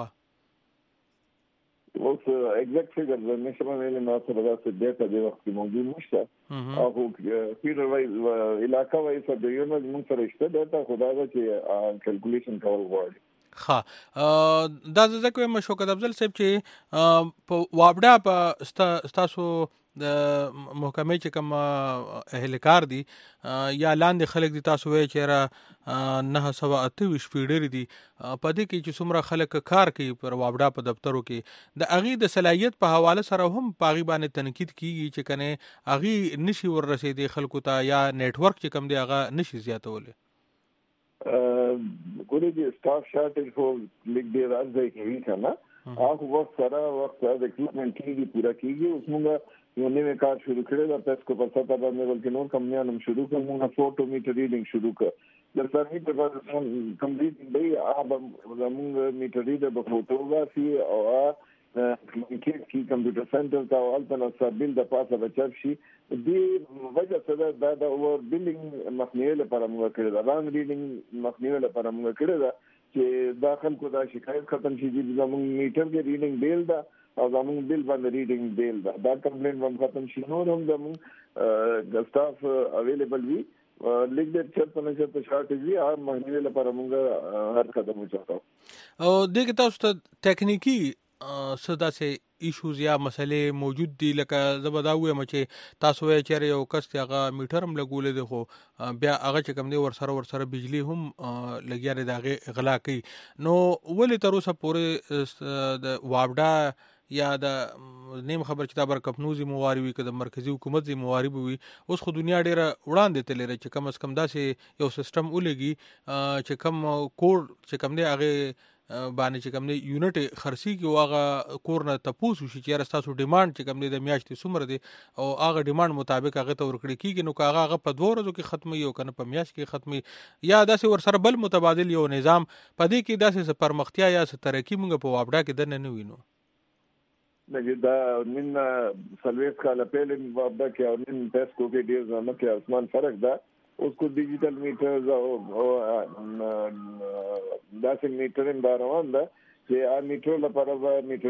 اوس ایگزیکټ فیګر نشم ویلې ما سره دا څه ډیټا دی وخت موجود نشته او فیډر وایز علاقه وایز د یو نه موږ سره شته ډیټا خدای چې کیلکولیشن کول غواړي. ها دا ځکه مې شوکت افضل صاحب چې په وابډا په تاسو د محکمه چې کوم اهلکار دي یا لاندې خلک دي تاسو وایي چې را نه سوا اته ویش فیډر دي په دې کې چې څومره خلک کار کوي پر وابډا په دفترو کې د اغي د صلاحیت په حواله سره هم پاغي باندې تنقید کیږي چې کنه اغي نشي ور رسیدي خلکو ته یا نیټورک چې کم دی هغه نشي زیاتول. ګورې د سټاف شارټیج خو لیک دی راځي کوي کنه هغه وخت سره وخت د ریکروټمنټ کیږي پورا کیږي اوس موږ یو نوې کار شروع کړی دا تاسو کو پتا تا باندې ولکه نور کمپنیانو شروع کړو موږ فوټو میټر ریډینګ شروع کړ د سر میټر کمپلیټ دی هغه موږ میټر ریډر په فوټوګرافي او کې کی کمپیوټر سنټر ته البته سبیل د پاسه بچر شي دی وجه څه دا د اور بلډینګ مخنیوي لپاره موږ کړی دا رنګ ریډینګ مخنیوي لپاره موږ کړی دا چې داخل کو دا شکایت ختم شي چې زموږ میټر کې ریډینګ بیل دا او زموږ بل باندې ریډینګ بیل دا دا کمپلین هم ختم شي نور هم زموږ د سټاف اویلیبل وي لیک د چرته نه چرته شارټیج وي هر مهنه لپاره موږ هر قدم وچاو او دغه تاسو ته ټیکنیکی صدا سه ایشوز یا مسئله موجود دي لکه زبدا وې مچې تاسو یې چیرې یو کس هغه میټر هم لګولې دي خو بیا هغه چې کوم دی ور سره ور سره بجلی هم لګیاري داغه اغلا کوي نو ولې تر اوسه پورې د وابډا یا د نیم خبر چې دا بر کپنوزي مواري وي که د مرکزی حکومت زی مواري وي اوس خو دنیا ډیره وړاندې تللی چې کم از کم داسې یو سیستم ولګي چې کم کوډ چې کم دی هغه باندې چې کوم دی یونټ خرسي کې واغه کور نه تپوس شي چې تاسو ډیماند چې کوم دی د میاشتې څومره دی او هغه ډیماند مطابق هغه ته ورکړي کیږي نو هغه هغه په دوه ورځو کې ختمي او کنه په میاشت کې ختمي یا داسې ور سره بل متبادل یو نظام پدې کې داسې پرمختیا یا ترقی موږ په وابډا کې دنه نه وینو نګي دا نن سلويس کاله پهلې وابډا کې او نن ټیسکو کې ډیر زما کې اسمان فرق ده اوس کو ډیجیټل میټرز او داسې میټرینګ دا روان ده چې ا میټر لپاره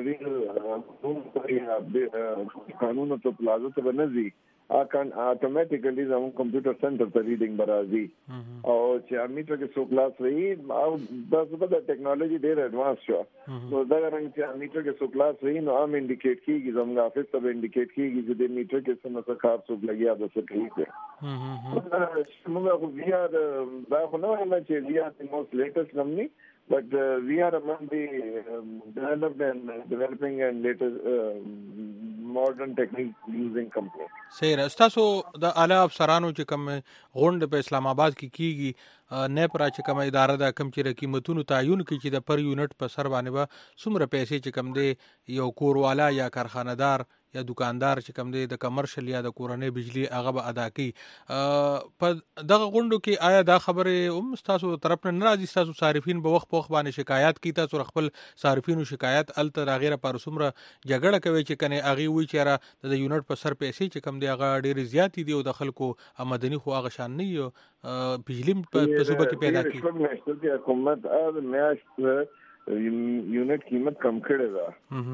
میټرینګ قانون ته پلازو ته بنځي ا کان اتوماتیکلی زموږ کمپیوټر سنټر ته ریډینګ برازي او چې میټر کې سو کلاس وي او د د ټیکنالوژي ډېر ایڈوانس شو نو دا رنګ چې میټر کې سو کلاس وي نو ام انډیکیټ کیږي زموږ افیس ته انډیکیټ کیږي چې د میټر کې څه څه کار څو لګیا د څه کیږي موږ خو بیا دا خو نه وایم چې بیا د موست لیټست کمپنی but uh, we are among the um, developed and uh, developing and latest uh, modern technique using company. صحیح را تاسو د اعلی افسرانو چې کوم غونډه په اسلام آباد کې کیږي نیپرا چې کوم اداره ده کوم چې قیمتونو تعین کوي چې د پر یونټ په سر باندې به څومره پیسې چې کوم دی یو کوروالا یا کارخانه‌دار یا دکاندار چې کوم دی د کمرشل یا د کورنۍ بجلی هغه به ادا کوي په دغه غونډو کې آیا دا خبره هم تاسو طرف نه راځي تاسو صارفین به وخت په وخت باندې شکایت کوي تاسو خپل صارفینو شکایت الته راغیره پر څومره جګړه کوي چې کنه اغي وی چې را د یونټ په سر پیسې چې کوم دی هغه ډېر زیات دي او د خلکو آمدنی خو هغه شان نه یو بجلی په صوبه کې پیدا کی حکومت ا میاشت یونټ قیمت کم کړی دا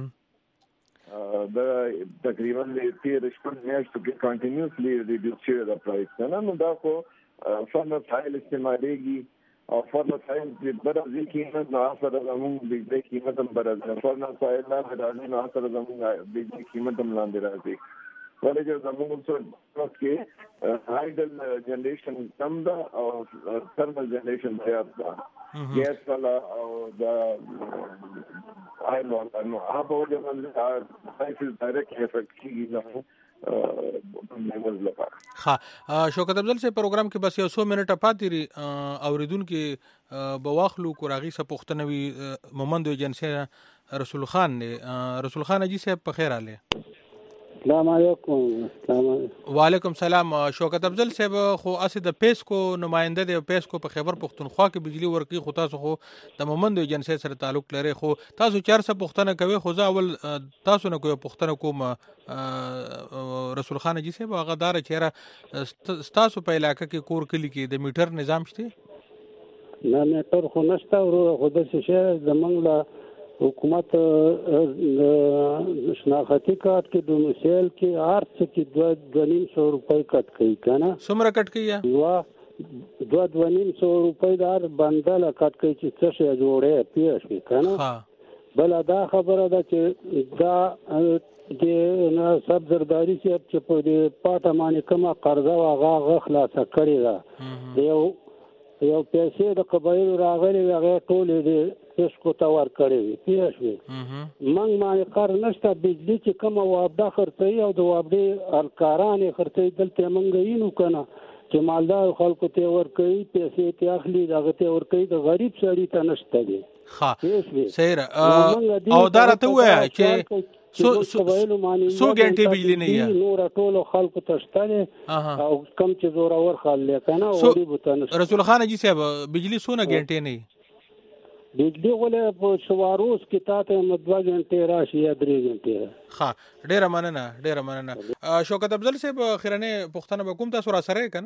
دا تقریبا د تیر شپږ میاشتو کې کنټینیوسلی ریډیوس شوی دا پرایس نه نو دا خو فرنر فایل استعمالېږي او فرنر فایل د برازي قیمت نه سره زموږ بجلی قیمت هم برازي فرنر فایل نه راځي نه سره زموږ بجلی قیمت هم لاندې راځي ولې چې زموږ څو وخت کې هایډل جنریشن کم ده او تھرمل جنریشن زیات ده ګیس والا او دا I know, I know. How about the prices directly affect key ها شوکت افضل سے پروګرام کې بس یو څو منټه پاتې اوریدونکو بواخلو کوراغي څه پوښتنه وی مومند ایجنسی رسول خان نے رسول خان جی صاحب په خیر आले السلام علیکم السلام وعلیکم سلام شوکت افضل صاحب خو اسه د پیسکو نماینده دی پیسکو په خیبر پختونخوا کې بجلی ورکی خو تاسو خو د مومند ایجنسی سره تعلق لري خو تاسو چار څه پښتنه کوي خو ځا اول تاسو نه کوی پښتنه کوم رسول خان جی صاحب هغه دار چیرې تاسو په علاقې کې کور کلی کې د میټر نظام شته نه میټر خو نشته ورو خو د شي زمنګ لا حکومت شناختی کارت کې دومسیل کې هر څه کې دوه دوه نیم سو روپۍ کټ کوي کنه څومره کټ کوي وا دوه دوه نیم سو روپۍ دار بندل کټ کوي چې څه شي جوړه پیښ وي کنه بل دا خبره ده چې دا د نه سب زرداری چې په دې پاټه باندې کومه قرضه واغه غخلاصه کړی ده یو یو پیسې د قبایل راغلي هغه ټولې دې پیسکو ته ور کړې وي پیښ وي منګ باندې قر نشته بجلی چې کوم وابدا خرڅي او د وابدې الکارانې خرڅي دلته منګ یینو کنه چې مالدار خلکو ته ور کوي پیسې ته اخلي دغه ته ور کوي د غریب سړي ته نشته دي ها سیر او دارته وای چې سو سو سو ګنټي بجلی نه یا نور ټولو خلکو ته شته او کم چې زوره ور خلل کنه او غریب ته نشته رسول خان جی صاحب بجلی سونه ګنټي نه بجلی غوله په شواروس کې تاته مدوا غنټه راشي یا درې غنټه ها ډیره مننه ډیره مننه شوکت افضل صاحب خیرنه پښتنه به کوم تاسو را سره کنه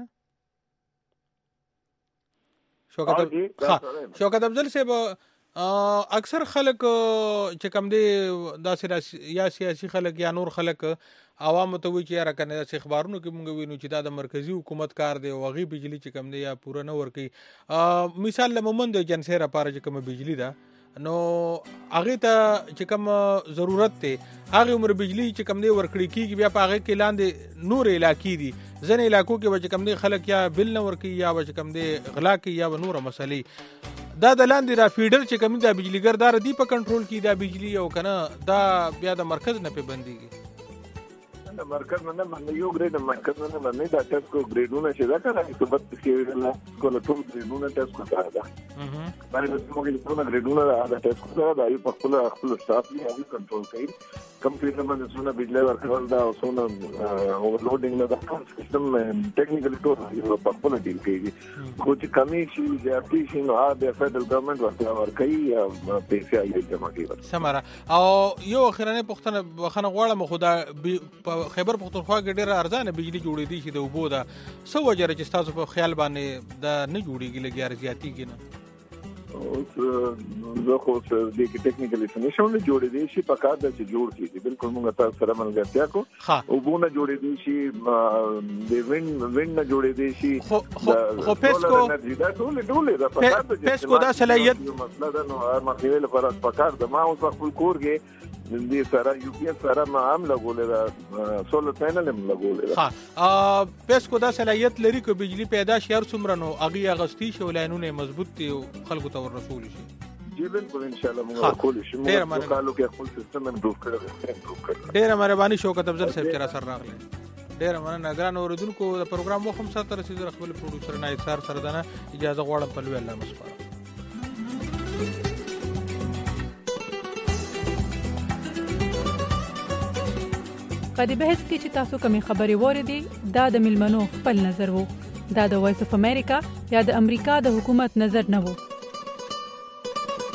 شوکت ها شوکت افضل صاحب اکثر خلک چې کم دی داسې یا سیاسي خلک یا نور خلک عوام ته وی چې را کنه د اخبارونو کې مونږ وینو چې دا د مرکزی حکومت کار دی او غي بجلی چې کم دی یا پوره نه ورکی مثال لمومند ایجنسی را پاره چې کوم بجلی ده نو هغه ته چې کوم ضرورت ته هغه عمر بجلی چې کم دی ورکړي کیږي بیا په هغه کې لاندې نور علاقې دي ځنې علاقو کې چې کم دی خلک یا بل نه ورکی یا چې کم دی غلا کې یا نور مسلې دا د لاندې را فیډر چې کم دی بجلیګر دار دی په کنټرول کې دا بجلی او کنه دا بیا د مرکز نه په بنديږي نه مرکز نه باندې یو ګریډ مرکز نه باندې دا ټیسټ کو ګریډونه چې دا کنه چې په بت کې نه کوله ټول ګریډونه ټیسټ کوي دا باندې د موږ له ټول ګریډونه دا ټیسټ کوي دا یو په خپل خپل سټاف یې هغه کنټرول کوي کمپیوټر باندې څونه بجلی ورکول دا څونه اوورلوډینګ نه دا سیستم ټیکنیکلی ټول یو په خپل ډیل کوي خو چې کمی شي زیاتې شي نو د فدرال ګورنمنت ورته ورکوي پیسې یې جمع کوي سماره او یو اخرنه پښتنه بخنه غواړم خو دا خیبر پښتونخوا کې ډېر ارزانه بجلی جوړې دي چې د اوبو دا څه وجه چې تاسو په خیال باندې دا نه جوړیږي لګي ارزياتي کې نه زه خو د کې ټیکنیکلی سمشن نه جوړې دي شي په کار د چې جوړ کیږي بالکل موږ تاسو سره ملګرتیا کو اوبو نه جوړې دي شي د وین وین نه جوړې دي شي خو پیسکو دا ټول ټول دا په کار د پیسکو دا صلاحیت مسله ده نو مخې له پر په کار د ما اوس خپل کور کې د دې سره یو پی اس سره ما عام لګولې دا سولر پینل هم لګولې ها پیسکو دا صلاحیت لري کو بجلی پیدا شي هر څومره نو اغي اغستی شو لاینونه مضبوط دي خلکو ته رسول شي جی بالکل ان شاء الله موږ کول شي موږ کالو کې خپل سیستم امپروف کړو ډېر مهرباني شوکت افضل صاحب چې را سره راغله ډېر مننه ګران اوریدونکو د پروګرام وخت هم سره رسیدل خپل پروډوسر نه ایثار سردانه اجازه غواړم په لوی الله مسپاره په دې بحث کې چې تاسو کومې خبرې واورېدې دا د ملمنو خپل نظر وو دا د وایس اف امریکا یا د امریکا د حکومت نظر نه وو